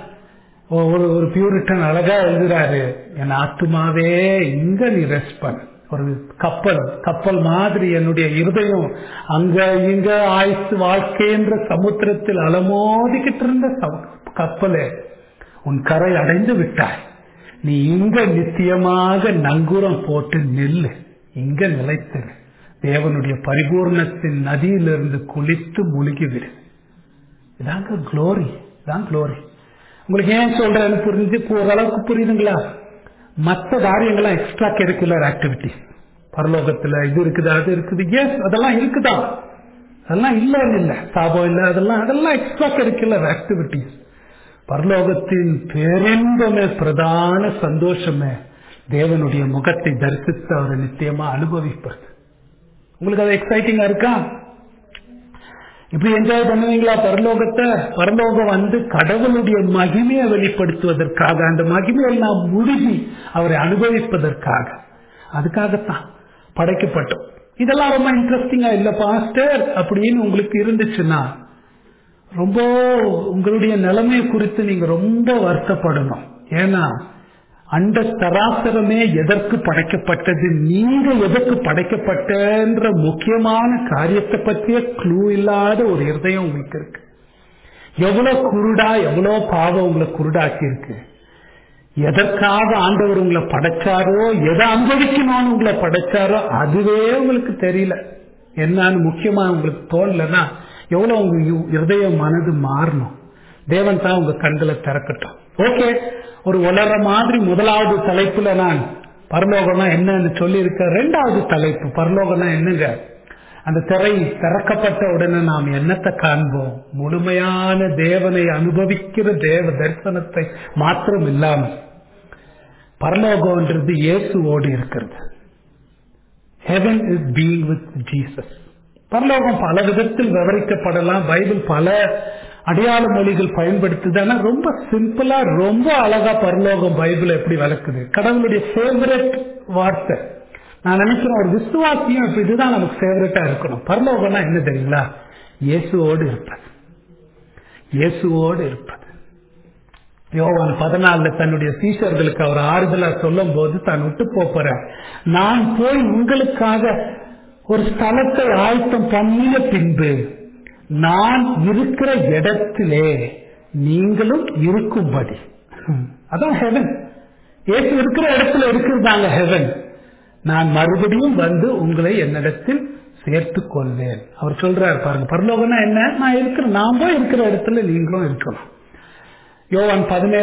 ஒரு பியூரிட்டன் அழகா எழுதுறாரு, என் ஆத்துமாவே இங்க நீ ரெஸ்ட் பண்ண. ஒரு கப்பல் மாதிரி என்னுடைய இருதயம் அங்க இங்க ஆயுசு வாழ்க்கை என்ற சமுத்திரத்தில் அலமோதிக்கிட்டு இருந்த கப்பலே உன் கரை அடைந்து விட்டாய். நீ இங்க நித்தியமாக நங்கூரம் போட்டு நெல்லு, இங்க நிலைத்திரு. தேவனுடைய பரிபூர்ணத்தின் நதியிலிருந்து குளித்து முழுகிவிடு. இதாங்க குளோரி, இதான் குளோரி. உங்களுக்கு ஏன் சொல்றேன்னு புரிஞ்சு ஓரளவுக்கு புரியுதுங்களா? மற்ற காரியங்கள்லாம் எக்ஸ்ட்ரா கரிக்குலர் ஆக்டிவிட்டிஸ் பரலோகத்துல இது இருக்குது அது இருக்குது, எஸ் அதெல்லாம் இருக்குதா, அதெல்லாம் இல்லன்னு இல்லை, சாபம் இல்லை, அதெல்லாம் எக்ஸ்ட்ரா கரிக்குலர் ஆக்டிவிட்டிஸ். பரலோகத்தின் பேரின்பமே பிரதான சந்தோஷமே தேவனுடைய முகத்தை தரிசித்து அவரை நிச்சயமா அனுபவிப்பது. உங்களுக்கு அது எக்ஸைட்டிங்கா இருக்கா? இப்படி என்ஜாய் பண்ணுவீங்களா பரலோகத்தை? பரலோகம் வந்து கடவுளுடைய மகிமையை வெளிப்படுத்துவதற்காக, அந்த மகிமையை நாம் முழுகி அவரை அனுபவிப்பதற்காக, அதுக்காகத்தான் படைக்கப்பட்டோம். இதெல்லாம் ரொம்ப இன்ட்ரெஸ்டிங்கா இல்ல பாஸ்டர் அப்படின்னு உங்களுக்கு இருந்துச்சுன்னா ரொம்ப உங்களுடைய நிலைமை குறித்து நீங்க ரொம்ப வருத்தப்படணும். ஏன்னா அண்ட சராசரமே எதற்கு படைக்கப்பட்டது, நீங்க எதற்கு படைக்கப்பட்ட முக்கியமான காரியத்தை பற்றிய க்ளூ இல்லாத ஒரு இருதயம் உங்களுக்கு இருக்கு. எவ்வளவு குருடா, எவ்வளவு பாவம் உங்களை குருடாக்கி இருக்கு. எதற்காக ஆண்டவர் உங்களை படைச்சாரோ, எதை அனுபவிக்கணும்னு உங்களை படைச்சாரோ அதுவே உங்களுக்கு தெரியல. என்னன்னு முக்கியமா உங்களுக்கு தோணலன்னா எவ்வளவு உங்க இருதயம் மனது மாறணும். தேவன் தான் உங்க கண்களை திறக்கட்டும். ஓகே, ஒரு உலர மாதிரி முதலாவது தலைப்புல நான் பரலோகம்னா என்னன்னு சொல்லி இருக்க. இரண்டாவது தலைப்பு பரலோகம்னா என்னங்க, அந்த திரை திறக்கப்பட்ட உடனே நாம் என்னத்தை காண்போம்? முழுமையான தேவனை அனுபவிக்கிற தேவ தரிசனத்தை மாத்திரம் இல்லாமல் பரலோகம்ன்றது இயேசுவோடு இருக்கிறது. Heaven is being with Jesus. பரலோகம் பல விதத்தில் விவரிக்கப்படலாம். பைபிள் பல அடையாள மொழிகள் பயன்படுத்துது. ரொம்ப சிம்பிளா ரொம்ப அழகா பரலோகம் பைபிள் எப்படி விளக்குது. கடவுளுடைய ஃபேவரட் வார்த்தை. நான் நினைக்கிறேன் ஒரு விசுவாசியும் இப்ப இதுதான் நமக்கு ஃபேவரட்டா இருக்கணும். பரலோகம்னா என்ன தெரியுங்களா? இயேசுவோடு இருப்பது, இயேசுவோடு இருப்பது. யோவான் 14 தன்னுடைய சீஷர்களுக்கு அவர் ஆறுதலா சொல்லும் போது தான் விட்டு போற, நான் போய் உங்களுக்காக ஒரு ஸ்தலத்தை ஆயத்தம் பண்ணின பின்பு நான் இருக்கிற இடத்திலே நீங்களும் இருக்கும்படி. அதான் ஹெவன். இயேசு இருக்கிற இடத்துல இருக்கிறதாங்க ஹெவன். நான் மறுபடியும் வந்து உங்களை என்னிடத்தில் சேர்த்துக் கொள்வேன். அவர் சொல்றாரு பாருங்க, பரலோகம்னா என்ன? நான் இருக்கிறேன், நான் போய் இருக்கிற இடத்துல நீங்களும் இருக்கணும். யோவான்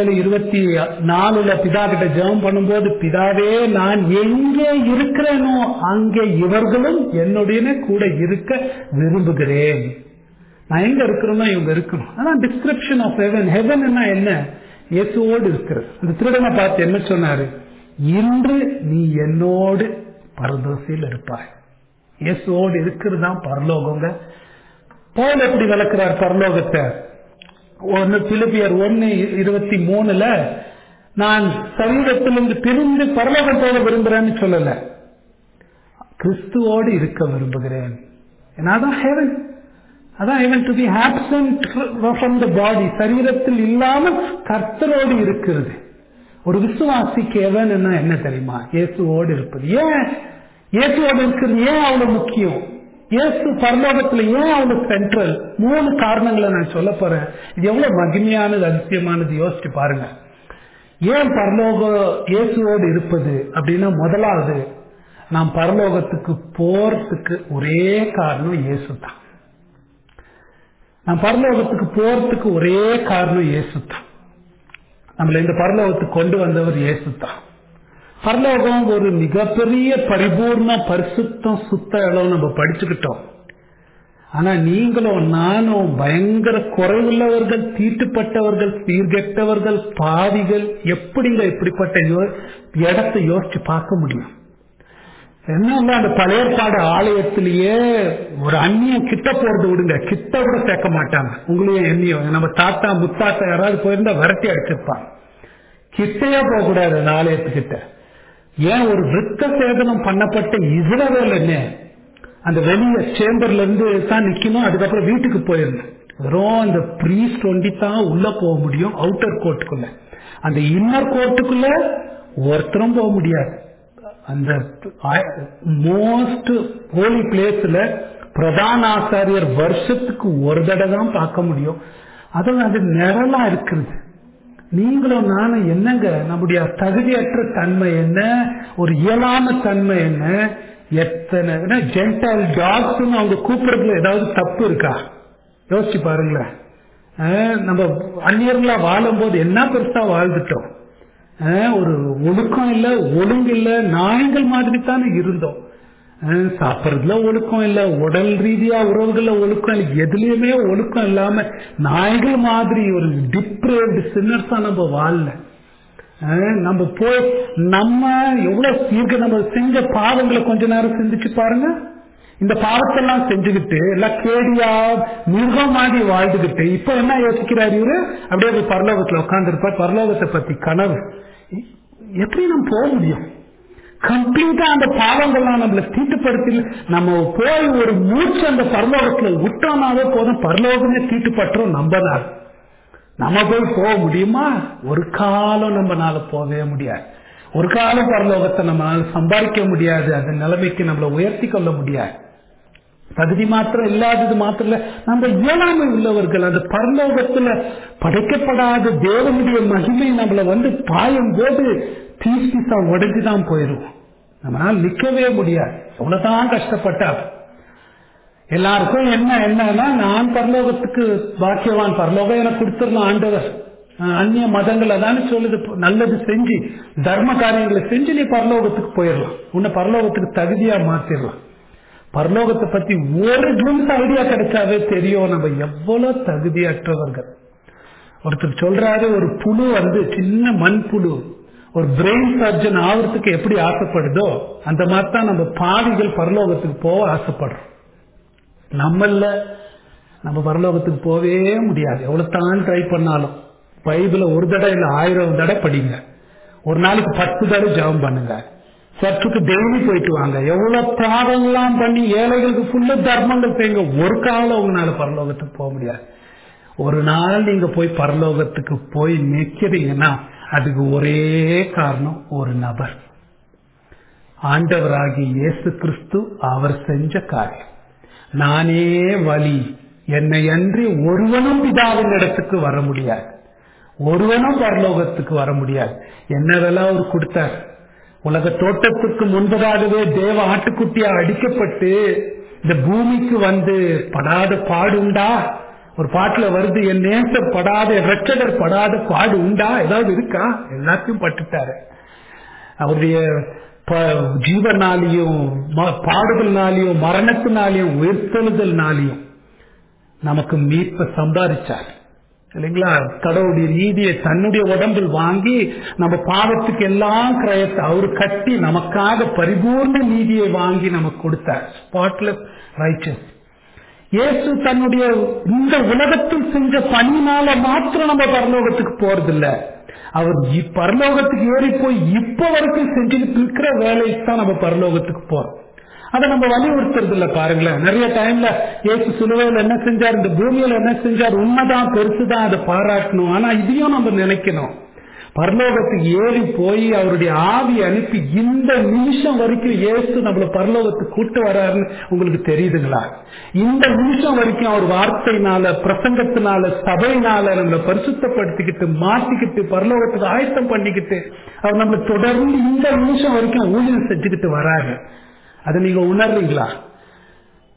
17:24 பிதா கிட்ட ஜெபம் பண்ணும்போது, பிதாவே நான் எங்கே இருக்கிறேனோ அங்கே இவர்களும் என்னுடைய கூட இருக்க விரும்புகிறேன். நான் எங்க இருக்கிறேனோ இவங்க இருக்கணும். அதான் டிஸ்கிரிப்ஷன் ஆஃப் ஹெவன். ஹெவன் என்ன? இயேசுவோடு இருக்கிறது. அந்த திருடனை பார்த்து என்ன சொன்னாரு? இன்று நீ என்னோடு பரதோசியில் இருப்பாய். இயேசுவோடு இருக்கிறது தான் பரலோகங்க. பவுல் எப்படி விளக்குறார் பரலோகத்தை? பிலிப்பியர் 1:23 நான் சரீரத்திலிருந்து பிரிந்து பரலோகம் போக விரும்புறேன்னு சொல்லல, கிறிஸ்துவோடு இருக்க விரும்புகிறேன். அதான் ஹெவன். அதான் heaven, to be absent from the body. சரீரத்தில் இல்லாமல் கர்த்தரோடு இருக்கிறது. ஒரு விசுவாசிக்கு ஹெவன் என்ன தெரியுமா? இயேசுவோடு இருப்பது. ஏன் இயேசுவோடு இருக்கிறது ஏன் அவ்வளவு முக்கியம்? இயேசு பரலோகத்துல ஏன் அவ்வளவு சென்ட்ரல்? 3 காரணங்களை நான் சொல்ல போறேன். இது எவ்வளவு மகிமையானது, அதிசயமானது, யோசிச்சு பாருங்க. ஏன் பரலோகம் இயேசுவோடு இருப்பது அப்படின்னா, முதலாவது நாம் பரலோகத்துக்கு போறதுக்கு ஒரே காரணம் இயேசு தான். நாம் பரலோகத்துக்கு போறதுக்கு ஒரே காரணம் இயேசு தான். நம்மள இந்த பரலோகத்துக்கு கொண்டு வந்தவர் இயேசு தான். பரலோகம் ஒரு மிகப்பெரிய பரிபூர்ண பரிசுத்தம் சுத்த அளவு நம்ம படிச்சுக்கிட்டோம். ஆனா நீங்களும் நானும் பயங்கர குறைவுள்ளவர்கள், தீட்டுப்பட்டவர்கள், சீர்கெட்டவர்கள், பாவிகள். எப்படிங்க இப்படிப்பட்ட இடத்தை யோசிச்சு பார்க்க முடியும்? என்ன அந்த பழைய ஏற்பாடு ஆலயத்திலேயே ஒரு அந்நியம் கிட்ட போறது விடுங்க, கிட்ட கூட சேர்க்க மாட்டாங்க. உங்களையும் எண்ணியும் நம்ம தாத்தா முத்தாத்தா யாராவது போயிருந்தா விரட்டி அடிச்சிருப்பாங்க. கிட்டையே போக கூடாது அந்த ஆலயத்துக்கிட்ட. ஏன் ஒரு விருத்த சேதனம் பண்ணப்பட்ட இஸ்ரவேல் என்ன அந்த வெளிய சேம்பர்ல இருந்து தான் நிக்கணும். அதுக்கப்புறம் வீட்டுக்கு போயிருந்தேன். வெறும் அந்த பிரீஸ்ட் ஒண்டி தான் உள்ள போக முடியும் அவுட்டர் கோர்ட்டுக்குள்ள. அந்த இன்னர் கோர்ட்டுக்குள்ள ஒருத்தரும் போக முடியாது. அந்த மோஸ்ட் ஹோலி பிளேஸ்ல பிரதான ஆசாரியர் வருஷத்துக்கு ஒரு தடவை தான் பார்க்க முடியும். அதுவும் அது நிழலா இருக்குது. நீங்களும் நானும் என்னங்க நம்முடைய தகுதியற்ற தன்மை என்ன, ஒரு இயலாம தன்மை என்ன, எத்தனை ஜென்டைல் டாக்ஸ் அவங்க கூப்பிடுறதுல ஏதாவது தப்பு இருக்கா? யோசிச்சு பாருங்களேன். நம்ம அந்நியர்களா வாழும் போது என்ன பெருசா வாழ்ந்துட்டோம். ஒரு ஒழுக்கம் இல்ல, ஒழுங்கு இல்ல, நாய்கள் மாதிரி தானே இருந்தோம். சாப்பிட்றதுல ஒழுக்கம் இல்ல, உடல் ரீதியா உறவுகள்ல ஒழுக்கம் இல்லை, எதுலயுமே ஒழுக்கம் இல்லாம நாய்கள் மாதிரி ஒரு டிப்ரேவ்டு சின்னர்ஸா நம்ம வாழல. நம்ம போய் நம்ம எவ்வளவு சீர்க நம்ம செஞ்ச பாவங்களை கொஞ்ச நேரம் சிந்திச்சு பாருங்க. இந்த பாவத்தெல்லாம் செஞ்சுக்கிட்டு எல்லாம் கேடியா மிருகம் மாதிரி வாழ்ந்துகிட்டு இப்ப என்ன யோசிக்கிறாரு இவரு? அப்படியே பரலோகத்துல உட்கார்ந்து இருப்பார். பரலோகத்தை பத்தி கனவு. எப்படி நம்ம போக முடியும்? கம்ப்ளீட்டா அந்த பாவங்கள்லாம் நம்மள தீட்டுப்படுத்தி நம்ம போய் ஒரு மூச்சு அந்த பரலோகத்துல விட்டோம்னாவே போதும், பரலோகமே தீட்டுப்பட்டுரும். நம்பனால நம்ம போய் போக முடியுமா? ஒரு காலம் நம்மளால போகவே முடியாது. ஒரு காலம் பரலோகத்தை நம்மளால சம்பாதிக்க முடியாது. அந்த நிலைமைக்கு நம்மளை உயர்த்தி கொள்ள முடியாது. தகுதி மாத்திரம் இல்லாதது மாத்திரம் இல்ல, நம்ம இயலாமை உள்ளவர்கள். அந்த பரலோகத்துல படைக்கப்படாத தேவனுடைய மகிமை நம்மள பாயும் போது பீசா உடைஞ்சுதான் போயிடும். நம்மளால நிக்கவே முடியாது. எவ்வளவுதான் கஷ்டப்பட்டா. எல்லாருக்கும் என்னன்னா நான் பரலோகத்துக்கு பாக்கியவான், பரலோகம் எனக்கு கொடுத்துடலாம் ஆண்டவர். அந்நிய மதங்கள் அதானே சொல்லுது, நல்லது செஞ்சு தர்ம காரியங்களை செஞ்சு நீ பரலோகத்துக்கு போயிடலாம், உன்னை பரலோகத்துக்கு தகுதியா மாத்திடலாம். பரலோகத்தை பத்தி ஒரு கிளிம்ஸ் ஐடியா கிடைச்சாவே தெரியும் நம்ம எவ்வளவு தகுதியற்றவர்கள். ஒருத்தர் சொல்றாரு, ஒரு புழு சின்ன மண் புழு ஒரு பிரெயின் சர்ஜன் ஆகிறதுக்கு எப்படி ஆசைப்படுதோ அந்த மாதிரி தான் நம்ம பாவிகள் பரலோகத்துக்கு போக ஆசைப்படுறோம். நம்ம பரலோகத்துக்கு போவே முடியாது. எவ்வளவு தான் ட்ரை பண்ணாலும். பைபிள ஒரு தடவை இல்ல 1000 தடவை படிங்க. ஒரு நாளைக்கு 10 தடவை ஜெபம் பண்ணுங்க. சர்ச்சுக்கு டெய்லி போயிட்டு வாங்க. எவ்வளவு பாவங்கள்லாம் பண்ணி ஏழைகளுக்கு ஃபுல்லா தர்மங்கள் செய்யுங்க. ஒரு காலம் உங்களால பரலோகத்துக்கு போக முடியாது. ஒரு நாள் நீங்க போய் பரலோகத்துக்கு போய் நிக்கிறீங்கன்னா அதுக்கு ஒரே காரணம், ஒரு நபர், ஆண்டவராகிய இயேசு கிறிஸ்து. அவர் செஞ்ச காரியம். நானே வழி, என்னை அன்றி ஒருவனும் பிதாவின் இடத்துக்கு வர முடியாது, ஒருவனும் பரலோகத்துக்கு வர முடியாது. என்னவெல்லாம் அவர் கொடுத்தார். உலக தோட்டத்துக்கு முன்பதாகவே தேவ ஆட்டுக்குட்டியா அடிக்கப்பட்டு இந்த பூமிக்கு படாத பாடு உண்டா? ஒரு பாட்டுல வருது, என் நேசர் படாத ரட்சகர் படாத பாடு உண்டா? ஏதாவது இருக்கா? எல்லாத்தையும் பட்டுட்டாரு. அவருடைய ஜீவனாலையும் பாடுதல்னாலையும் மரணத்தினாலையும் உயிர்த்தெழுதல்னாலையும் நமக்கு மீட்பை சம்பாதிச்சார் இல்லைங்களா? கடவுளுடைய நீதியை தன்னுடைய உடம்பில் வாங்கி நம்ம பாவத்துக்கு எல்லாம் கிரயத்தை அவரு கட்டி நமக்காக பரிபூர்ண நீதியை வாங்கி நமக்கு கொடுத்தார். Spotless riches. இயேசு தன்னுடைய இந்த உலகத்தில் செஞ்ச பணியினால மாத்திரம் நம்ம பரலோகத்துக்கு போறதில்ல. அவர் பரலோகத்துக்கு ஏறி போய் இப்ப வரைக்கும் செஞ்சுட்டு இருக்கிற வேலைக்கு தான் நம்ம பரலோகத்துக்கு போறோம். அதை நம்ம வலியுறுத்துறது இல்ல. பாருங்களேன், நிறைய டைம்ல இயேசு சிலுவையில் என்ன செஞ்சார், இந்த பூமியில என்ன செஞ்சார், உண்மைதான், பெருசுதான், அதை பாராட்டணும். ஆனா இதையும் நம்ம நினைக்கணும். பரலோகத்துக்கு ஏறி போய் அவருடைய ஆவி அனுப்பி இந்த நிமிஷம் வரைக்கும் இயேசு நம்மள பரலோகத்துக்கு கூட்டு வர்றாருன்னு உங்களுக்கு தெரியுதுங்களா? இந்த நிமிஷம் வரைக்கும் அவர் வார்த்தையினால, பிரசங்கத்தினால, சபையினால நம்மளை பரிசுத்தப்படுத்திக்கிட்டு மாற்றிக்கிட்டு பரலோகத்துக்கு ஆயத்தம் பண்ணிக்கிட்டு அவர் நம்மளை தொடர்ந்து இந்த நிமிஷம் வரைக்கும் ஊழியம் செஞ்சுக்கிட்டு வராரு. அதை நீங்க உணர்றீங்களா?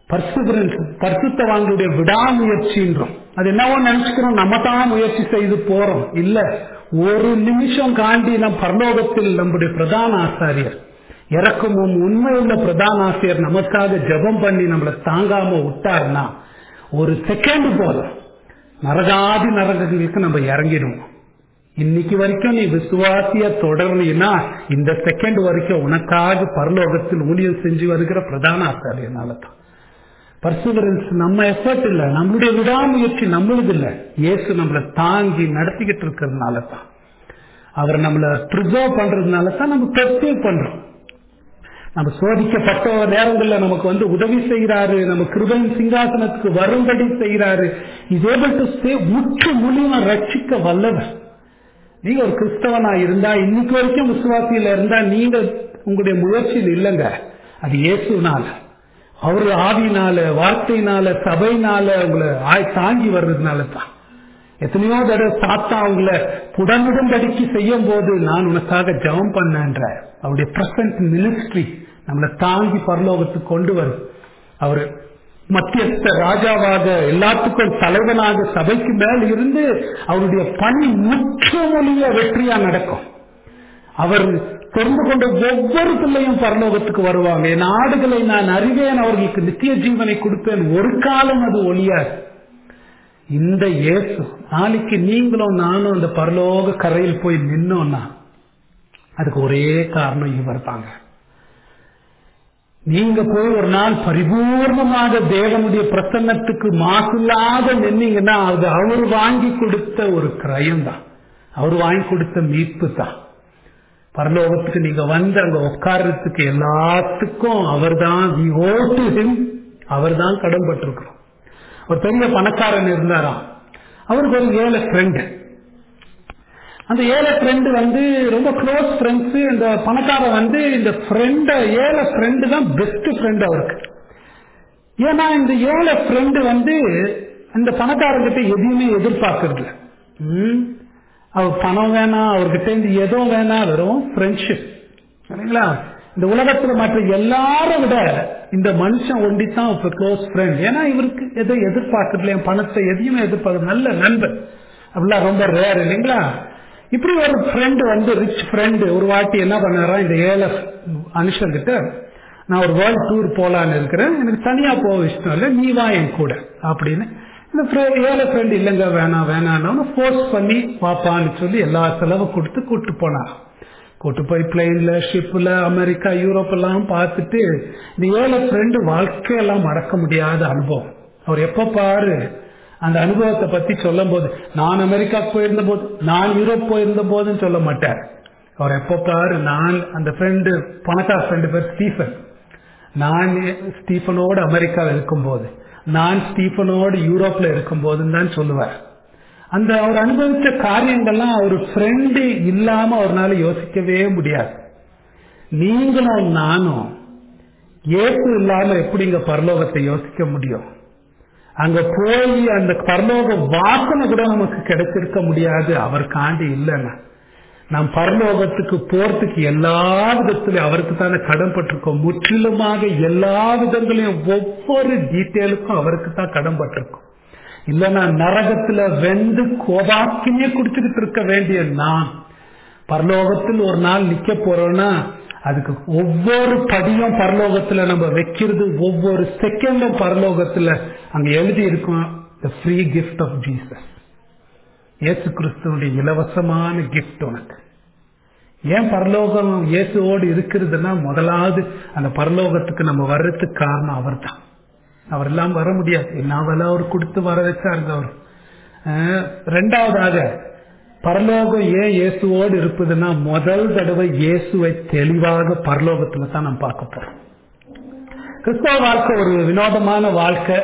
பர்சிவரன்ஸ், பரிசுத்தவான்களுடைய விடாமுயற்சின்றோம். அது என்னவோ நினைச்சுக்கிறோம், நம்ம தான் முயற்சி செய்து போறோம். இல்ல, ஒரு நிமிஷம் காண்டி நம் பரலோகத்தில் நம்முடைய பிரதான ஆசாரியர் இறக்கமும் உண்மையுள்ள பிரதான ஆசிரியர் நமக்காக ஜெபம் பண்ணி நம்மளை தாங்காம விட்டார்னா ஒரு செகண்ட் போதும் நரகாதி நரகங்களுக்கு நம்ம இறங்கிடுவோம். இன்னைக்கு வரைக்கும் நீ விசுவாசிய தொடர்னா இந்த செகண்ட் வரைக்கும் உனக்காக பரலோகத்தில் ஊழியம் செஞ்சு வருகிற பிரதான ஆசாரியனால தான். பர்சிவரன்ஸ் நம்ம எஃபர்ட் இல்ல, நம்மளுடைய விடாமுயற்சி நம்மளுது இல்ல, இயேசு நம்மளை தாங்கி நடத்திக்கிட்டு இருக்கிறதுனால தான், அவர் நம்மளை ப்ரிசர்வ் பண்றதுனால தான் நம்ம பெர்சீவ் பண்றோம். நம்ம சோதிக்கப்பட்ட நேரங்கள்ல நமக்கு உதவி செய்யறாரு, நம்ம கிருபையின் சிங்காசனத்துக்கு வரும்படி செய்யறாரு. இஸ் ஏபிள் டு ஸ்டே, முற்று முழுவதும் ரட்சிக்க வல்லவர். நீங்க ஒரு கிறிஸ்தவனா இருந்தா, இன்னைக்கு வரைக்கும் விசுவாசியில இருந்தா, நீங்க உங்களுடைய முயற்சியில் இல்லைங்க, அது இயேசுனால, அவரு ஆவியினால, வார்த்தையினால, சபையினால உங்களை தாங்கி வர்றதுனால தான். எத்தனையோ தடவை சாத்தா அவங்களை புடனுடன்படிக்கு செய்யும் போது நான் உனக்காக ஜெபம் பண்ணன்ற அவருடைய பிரசன்ட் மினிஸ்ட்ரி நம்மளை தாங்கி பரலோகத்துக்கு கொண்டு வரும். அவரு மத்தியஸ்த ராஜாவாக எல்லாத்துக்கும் தலைவனாக சபைக்கு மேல் இருந்து அவருடைய பணி முற்றுமொழிய வெற்றியா நடக்கும். அவர் தெரிந்து கொண்ட ஒவ்வொரு பிள்ளையும் பரலோகத்துக்கு வருவாங்க. என் ஆடுகளை நான் அறிவேன், அவர்களுக்கு நித்திய ஜீவனை கொடுப்பேன், ஒரு காலம் அது ஒழியாது. இந்த இயேசு நாளைக்கு நீங்களும் நானும் அந்த பரலோக கரையில் போய் நின்னோம்னா அதுக்கு ஒரே காரணம் இவர் தாங்க. நீங்க போய் ஒரு நாள் பரிபூர்ணமாக தேவனுடைய பிரசன்னத்துக்கு மாசில்லாத நின்னீங்கன்னா அது அவர் வாங்கி கொடுத்த ஒரு கிரயம் தான், அவர் வாங்கி கொடுத்த மீட்பு தான். பரலோகத்துக்கு நீங்க வந்து அங்க உட்கார்றதுக்கு எல்லாத்துக்கும் அவர் தான், அவர் தான் கடன்பட்டிருக்கிறோம். ஒரு பெரிய பணக்காரன் இருந்தாராம், அவருக்கு ஒரு ஏழை ஃப்ரெண்டு. அந்த ஏழை ஃப்ரெண்டு ரொம்ப க்ளோஸ் ஃப்ரெண்ட்ஸ். இந்த பணக்காரன் இந்த ஃப்ரெண்ட, ஏழை ஃப்ரெண்டு தான் பெஸ்ட் ஃப்ரெண்ட் அவருக்கு. ஏன்னா இந்த ஏழை ஃப்ரெண்டு இந்த பணக்காரங்கிட்ட எதையுமே எதிர்பார்க்கறது, அவர் பணம் வேணாம், அவர்கிட்ட இருந்து எதுவும் வேணாம், வெறும் ஃப்ரெண்ட்ஷிப் இல்லைங்களா. இந்த உலகத்துல மற்ற எல்லாரும் விட இந்த மனுஷன் ஒண்டித்தான் இப்ப க்ளோஸ் ஃப்ரெண்ட். ஏன்னா இவருக்கு எதை எதிர்பார்க்கறது, என் பணத்தை எதையுமே எதிர்பார்க்க, நல்ல நண்பன் அப்படிலாம் ரொம்ப ரேர் இல்லைங்களா. இப்படி ஒரு ஃப்ரெண்டு ரிச் ஃப்ரெண்டு ஒரு வாட்டி என்ன பண்ணாரா, இந்த ஏழை மனுஷங்கிட்ட நான் ஒரு வேர்ல்ட் டூர் போலான்னு இருக்கிறேன், எனக்கு தனியா போக இஷ்டம் இல்லை, நீ வா என் கூட அப்படின்னு. இந்த ஏழை ஃப்ரெண்ட் இல்லைங்க வேணாம் வேணான்னு ஃபோர்ஸ் பண்ணி வாப்பான்னு சொல்லி எல்லா செலவும் கொடுத்து கூட்டு போனார். கூட்டு போய் பிளெயின்ல, ஷிப்ல, அமெரிக்கா, யூரோப் எல்லாம் பார்த்துட்டு இந்த ஏழை ஃப்ரெண்டு வாழ்க்கையெல்லாம் மறக்க முடியாத அனுபவம். அவர் எப்ப பாரு அந்த அனுபவத்தை பத்தி சொல்லும் போது, நான் அமெரிக்காவுக்கு போயிருந்த போது, நான் யூரோப் போயிருந்த போதுன்னு சொல்ல மாட்டார். அவர் எப்ப பாரு, நான் அந்த ஃப்ரெண்டு, பணக்கார ஃப்ரெண்டு பேர் ஸ்டீஃபன், நான் ஸ்டீஃபனோடு அமெரிக்காவில் இருக்கும் போது, நான் ஸ்டீஃபனோடு யூரோப்ல இருக்கும் போதுன்னு தான் சொல்லுவார். அந்த அவர் அனுபவிச்ச காரியங்கள்லாம் அவர் ஃப்ரெண்டு இல்லாம அவரால் யோசிக்கவே முடியாது. நீங்களும் நானும் இயேசு இல்லாம எப்படிங்க பரலோகத்தை யோசிக்க முடியும்? அங்க போய் அந்த பரலோக வாசனை கூட நமக்கு கிடைச்சிருக்க முடியாது அவர் காண்டி இல்லைன்னா. நாம் பரலோகத்துக்கு போறதுக்கு எல்லா விதத்திலையும் அவருக்கு தானே கடன்பட்டிருக்கோம். முற்றிலுமாக எல்லா விதங்களையும் ஒவ்வொரு டீட்டெயிலுக்கும் அவருக்கு தான் கடன்பட்டிருக்கோம். இல்லைன்னா நரகத்துல வெந்து கோபாக்கினே குடிச்சுக்கிட்டு இருக்க வேண்டிய நான் பரலோகத்தில் ஒரு நாள் நிக்க போறோம்னா அதுக்கு ஒவ்வொரு படியும் பரலோகத்துல நம்ம வைக்கிறது, ஒவ்வொரு செகண்டும் பரலோகத்துல அங்க எழுதி இருக்கும் the free gift of Jesus. இயேசு கிறிஸ்துவுடைய இலவசமான கிஃப்ட் உனக்கு. ஏன் பரலோகம் இயேசுவோடு இருக்கிறதுனா, முதலாவது அந்த பரலோகத்துக்கு நம்ம வர்றதுக்கு காரணம் அவர் தான். அவர் எல்லாம் வர முடியாது, நாவெல்லாம் அவர் கொடுத்து வர வச்சாருங்க அவர். ரெண்டாவதாக பரலோகம் ஏன் இயேசுவோடு இருப்பதுன்னா, முதல் தடவை இயேசுவை தெளிவாக பரலோகத்துல தான் நம்ம பார்க்க போறோம். கிறிஸ்தவ வாழ்க்கை ஒரு வினோதமான வாழ்க்கை.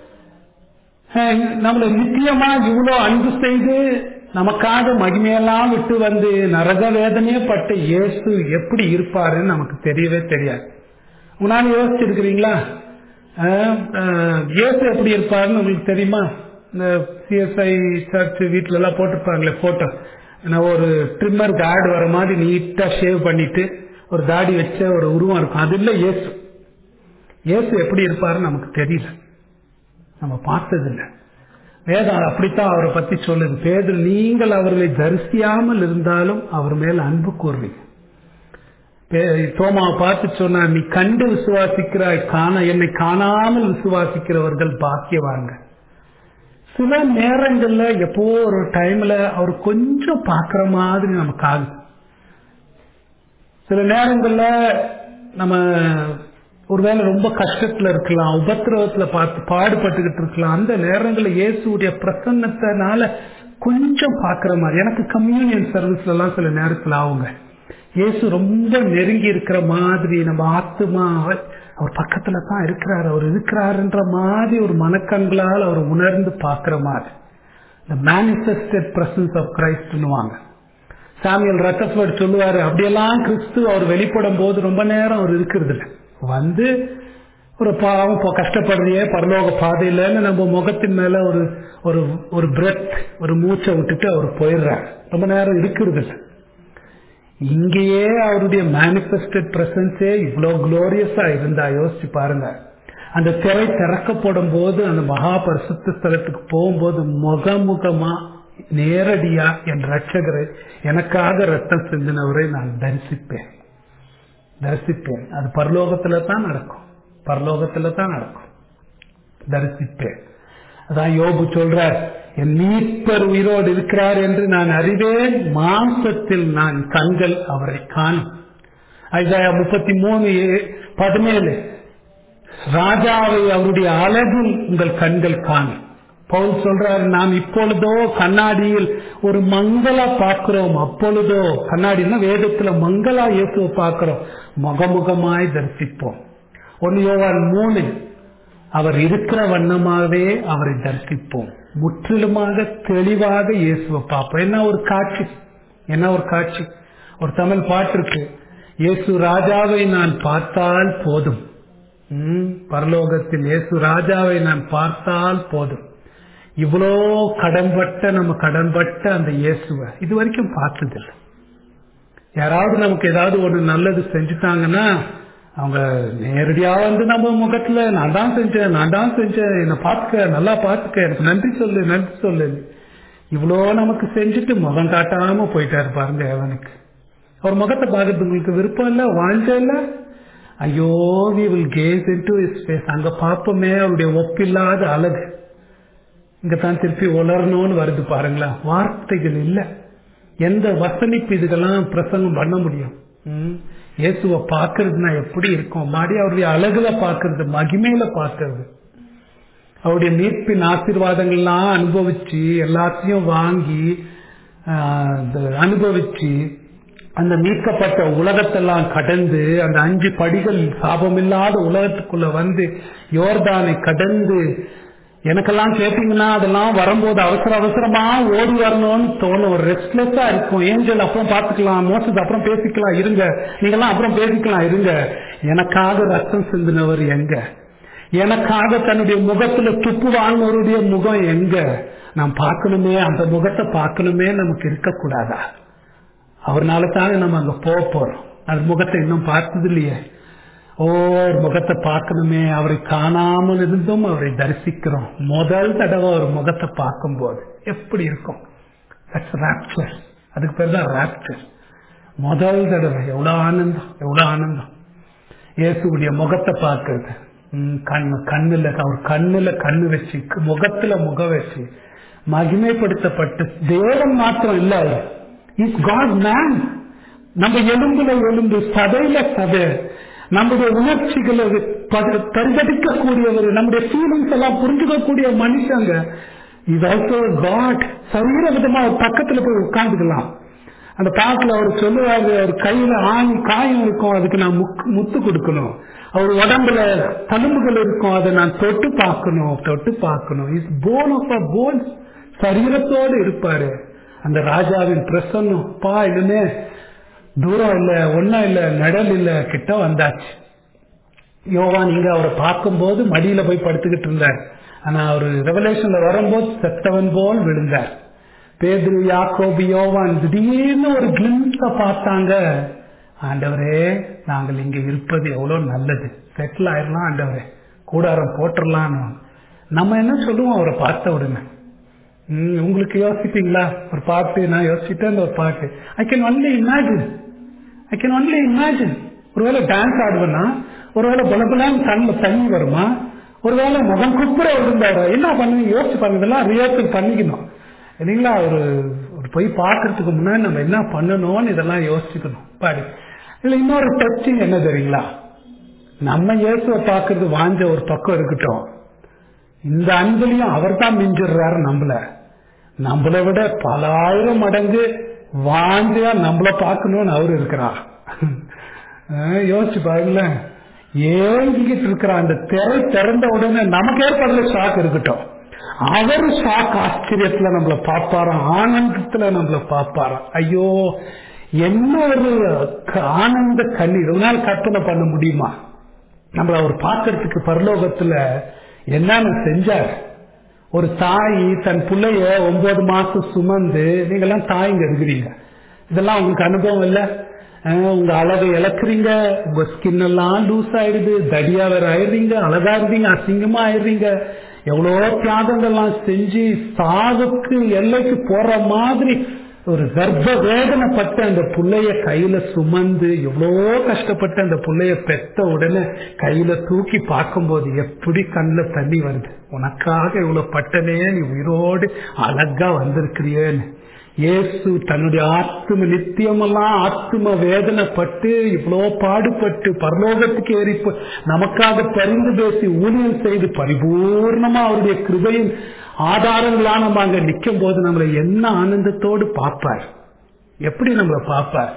நம்மள நிச்சயமா இவ்வளவு அன்பு செய்து நமக்காக மகிமையெல்லாம் விட்டு நரக வேதனையே பட்டு இயேசு எப்படி இருப்பாருன்னு நமக்கு தெரியவே தெரியாது. உங்களால யோசிச்சிருக்கிறீங்களா? இயேசு எப்படி இருப்பாருன்னு உங்களுக்கு தெரியுமா? இந்த சிஎஸ்ஐ சர்ச் வீட்டுல எல்லாம் போட்டிருப்பாங்களே போட்டோ, ஒரு ட்ரிம்மர் கார்டு வர மாதிரி நீட்டா ஷேவ் பண்ணிட்டு ஒரு தாடி வச்ச ஒரு உருவம் இருக்கும். அது இல்ல இயேசு. இயேசு எப்படி இருப்பாருன்னு நமக்கு தெரியல, நம்ம பார்த்ததில்லை. வேதம் அப்படித்தான் அவரை பத்தி சொல்லுது. பேதுரு, நீங்கள் அவர்களை தரிசியாமல் இருந்தாலும் அவர் மேல் அன்பு கூறுவீங்க. தோமாவை பார்த்து சொன்னார், நீ கண்டு விசுவாசிக்கிறாய், என்னை காணாமல் விசுவாசிக்கிறவர்கள் பாக்கியவான்கள். சில நேரங்கள்ல எப்போ ஒரு டைம்ல அவர் கொஞ்சம் பாக்குற மாதிரி நமக்கு ஆகுது. சில நேரங்கள்ல நம்ம ஒருவேளை ரொம்ப கஷ்டத்துல இருக்கலாம், உபத்திரவத்துல பார்த்து பாடுபட்டுக்கிட்டு இருக்கலாம். அந்த நேரங்களில் இயேசுடைய பிரசன்னத்தினால கொஞ்சம் பாக்குற மாதிரி. எனக்கு கம்யூனியன் சர்வீஸ்ல எல்லாம் சில நேரத்துல ஆகுங்க, இயேசு ரொம்ப நெருங்கி இருக்கிற மாதிரி, நம்ம ஆத்துமா அவர் பக்கத்துல தான் இருக்கிறார், அவர் இருக்கிறாருன்ற மாதிரி ஒரு மனக்கண்களால் அவர் உணர்ந்து பாக்குற மாதிரி. இந்த மேனிஃபெஸ்டட் பிரசன்ஸ் ஆஃப் கிரைஸ்ட்னுவாங்க. சாமுவேல் ரத்தர்ஃபோர்ட் சொல்லுவாரு, அப்படியெல்லாம் கிறிஸ்து அவர் வெளிப்படும் போது ரொம்ப நேரம் அவர் இருக்கிறது இல்லை, வந்து ஒரு பாவம் கஷ்டப்படுறியே பரலோக பாதையிலன்னு நம்ம முகத்தின் மேல ஒரு பிரெத், ஒரு மூச்சை விட்டுட்டு அவர் போயிடுறார், ரொம்ப நேரம் இருக்கிறது இல்லை. இங்கேயே அவருடைய மேனிஃபெஸ்டட் பிரசன்ஸே இவ்வளவு குளோரியஸா இருந்தா யோசிச்சு பாருங்க. அந்த திரை திறக்கப்படும் போது, அந்த மகா பரிசுத்த ஸ்தலத்துக்கு போகும்போது முகமுகமா நேரடியா என் ரட்சகரை, எனக்காக ரத்தம் சிந்தினவரை நான் தரிசிப்பேன். அது பரலோகத்துல தான் நடக்கும், தரிசிப்பேன். அதான் யோபு சொல்றார், என் மீட்பர் உயிரோடு இருக்கிறார் என்று நான் அறிவேன், மாம்சத்தில் நான் கண்கள் அவரை காணும். ஐசாயா 33:17, ராஜாவை அவருடைய அழகில் உங்கள் கண்கள் காணும். பவுல் சொல்றாரு, நாம் இப்பொழுதோ கண்ணாடியில் ஒரு மங்களா பார்க்கிறோம், அப்பொழுதோ கண்ணாடினா வேதத்துல மங்களா இயேசுவை பார்க்கிறோம், முகமுகமாய் தரிசிப்போம். 1 யோவான் 3, அவர் இருக்கிற வண்ணமாகவே அவரை தரிசிப்போம், முற்றிலுமாக தெளிவாக இயேசுவை பார்ப்போம். என்ன ஒரு காட்சி. ஒரு தமிழ் பாட்டு இருக்கு, இயேசு ராஜாவை நான் பார்த்தால் போதும். பரலோகத்தில் இயேசு ராஜாவை நான் பார்த்தால் போதும். இவ்வளோ கடன்பட்ட அந்த இயேசுவை இது வரைக்கும் பார்த்ததில்லை. யாராவது நமக்கு ஏதாவது ஒரு நல்லது செஞ்சுட்டாங்கன்னா அவங்க நேரடியா வந்து நம்ம முகத்துல நான் தான் செஞ்சேன், என்னை பார்த்துக்க, நல்லா பார்த்துக்க, எனக்கு நன்றி சொல்லு. இவ்வளோ நமக்கு செஞ்சுட்டு முகம் காட்டாம போயிட்டாரு பாருங்க. அவனுக்கு அவர் முகத்தை பார்க்கறது உங்களுக்கு விருப்பம் இல்லை, வாழ்க்கை இல்லை. ஐயோ, we will gaze into his face. அங்க பார்ப்போமே அவருடைய ஒப்பில்லாத அழகு. இங்கதான் திருப்பி உலரணும்னு வருது பாருங்களா. வார்த்தைகள் இல்ல, எந்த வசனிப்பு இதுக்கெல்லாம் பிரசங்கம் பண்ண முடியும்? இயேசுவை பார்க்கறதுனா எப்படி இருக்கும்? மாடி அவருடைய அழகுல பார்க்கறது, மகிமையில பார்க்கறது, அவருடைய மீட்பின் ஆசீர்வாதங்கள்லாம் அனுபவிச்சு, எல்லாத்தையும் வாங்கி அனுபவிச்சு, அந்த மீட்கப்பட்ட உலகத்தெல்லாம் கடந்து, அந்த 5 படிகள் சாபமில்லாத உலகத்துக்குள்ள வந்து, யோர்தானை கடந்து, எனக்கெல்லாம் கேட்டீங்கன்னா அதெல்லாம் வரும்போது அவசரமா ஓடி வரணும்னு தோணும். ஒரு ரெஸ்ட்லெஸ்ஸா இருக்கும். ஏஞ்சல் அப்புறம் பார்த்துக்கலாம், மோசஸ் அப்புறம் பேசிக்கலாம் இருங்க, நீங்கெல்லாம் அப்புறம் பேசிக்கலாம் இருங்க. எனக்காக ரத்தம் சிந்தினவர் எங்க? எனக்காக தன்னுடைய முகத்துல துப்பு வாழ்ந்தவருடைய முகம் எங்க? நாம் பார்க்கணுமே, அந்த முகத்தை பார்க்கணுமே, நமக்கு இருக்கக்கூடாதா? அவர்னால தானே நம்ம அங்க போறோம். அந்த முகத்தை இன்னும் பார்த்தது இல்லையே. ஒரு முகத்தை பார்க்கணுமே, அவரை காணாமல் இருந்தும் அவரை தரிசிக்கிறோம். முதல் தடவை ஒரு முகத்தை பார்க்கும் போது எப்படி இருக்கும்? அதுக்கு பேர் தான் ராப்சர். முதல் தடவை எவ்வளவு ஆனந்தம். இயேசுடைய முகத்தை பார்க்கறது, அவர் கண்ணுல வச்சு, முகத்துல முகம் வச்சு மகிமைப்படுத்தப்பட்டு, தேவன் மாத்திரம் இல்ல, அவர் இஸ் காட் மேன். நம்ம எலும்புல சதையில சதை, நம்முடைய உணர்ச்சிகளை பரிதடிக்கக்கூடியவர், நம்முடைய ஃபீலிங்ஸ் எல்லாம் புரிஞ்சுக்கக்கூடிய மனுஷங்க. இது ஆல்சோ காட். சரீர விதமா ஒரு பக்கத்துல போய் உட்கார்ந்துக்கலாம். அந்த பாட்டுல அவர் சொல்லுவாரு, அவர் கையில காயம் இருக்கும், அதுக்கு நான் முத்து கொடுக்கணும். அவர் உடம்புல தழும்புகள் இருக்கும், அதை நான் தொட்டு பார்க்கணும். Is bone of a bones. சரீரத்தோடு இருப்பாரு. அந்த ராஜாவின் பிரசன்னம் பா, இதுமே தூரம் இல்ல, ஒன்னும் இல்ல, நடல் இல்ல, கிட்ட வந்தாச்சு. யோவான் இங்க அவரை பார்க்கும் போது மடியில போய் படுத்துக்கிட்டு இருந்தார். ஆனா அவரு ரெவலேஷன்ல வரும்போது செத்தவன் போல் விழுந்தார். பேதுரு, யாக்கோபு, யோவான் திடீர்னு ஒரு கிளிம்ஸ பார்த்தாங்க. ஆண்டவரே நாங்கள் இங்க இருப்பது எவ்வளவு நல்லது, செட்டில் ஆயிடலாம் ஆண்டவரே, கூடாரம் போட்டுடலாம். நம்ம என்ன சொல்லுவோம் அவரை பார்த்த உடனே? உங்களுக்கு யோசிப்பீங்களா? ஒரு பாட்டு நான் யோசிச்சுட்டேன். அந்த ஒரு பாட்டு ஐ கேன் ஒன்லி இமேஜின். ஒருவேளை டான்ஸ் ஆடுவேன்னா, ஒருவேளை பலபலான்னு கண்ணில் தண்ணி வருமா, ஒருவேளை முகம் குப்புற இருந்தாரு, என்ன பண்ணுவீங்க? யோசிச்சு பாருங்க. இதெல்லாம் ரியாக்ட் பண்ணிக்கணும் இல்லைங்களா? ஒரு போய் பார்க்கறதுக்கு முன்னாடி நம்ம என்ன பண்ணணும்னு இதெல்லாம் யோசிச்சுக்கணும். பாரு, இதுல இன்னொரு டச்சிங் என்ன தெரியுங்களா? நம்ம இயேசுவை பார்க்கறது வாஞ்ச ஒரு பக்கம் இருக்கட்டும், இந்த அன்புலையும் அவர் தான் மிஞ்சிடுறாரு. நம்மளை விட பல ஆயிரம் மடங்கு வாஞ்சா நம்மள பார்க்கணும்னு அவரு இருக்கிறார். யோசிச்சு பாருங்களேன், ஏங்கிட்டு இருக்கிற அந்த திரை திறந்த உடனே நமக்கு ஏற்படுற ஷாக் இருக்கட்டும், அவரு ஷாக் ஆச்சரியத்துல நம்மள பார்ப்பாராம், ஆனந்தத்துல நம்மள பார்ப்பாராம். ஐயோ, என்ன ஒரு ஆனந்த கண்ணீர்! இதனால கற்பனை பண்ண முடியுமா? நம்மள அவர் பார்க்கறதுக்கு பரலோகத்துல என்னன்னு செஞ்சார். ஒரு தாய் தன் பிள்ளைய 9 மாசம் சுமந்து, நீங்க எல்லாம் தாய்ங்க இருக்கிறீங்க, இதெல்லாம் உங்களுக்கு அனுபவம் இல்ல? உங்க அழகை இழக்குறீங்க, உங்க ஸ்கின் எல்லாம் லூஸ் ஆயிடுது, தடியா வேற ஆயிடுறீங்க, அழகா இருந்தீங்க அசிங்கமா ஆயிடுறீங்க, எவ்வளோ தியாகங்கள்லாம் செஞ்சு சாவுக்கு எல்லைக்கு போற மாதிரி ஒரு கர்ப்ப வேதனைப்பட்ட அந்த புள்ளைய கையில சுமந்து, எவ்வளோ கஷ்டப்பட்டு அந்த புள்ளைய பெத்த உடனே கையில தூக்கி பார்க்கும்போது எப்படி கண்ணில் தண்ணி வருது. உனக்காக இவ்வளவு பட்டனே, நீ உயிரோடு அழகா வந்திருக்கிறியேன்னு. இயேசு தன்னுடைய ஆத்ம நித்தியமெல்லாம் ஆத்ம வேதனைப்பட்டு இவ்வளோ பாடுபட்டு பரலோகத்துக்கு ஏறி நமக்காக பரிந்து பேசி ஊழியம் செய்து பரிபூர்ணமா அவருடைய கிருபையின் ஆதாரங்களா நம்ம அங்க நிற்கும் போது நம்மளை என்ன ஆனந்தத்தோடு பார்ப்பார், எப்படி நம்மளை பார்ப்பார்.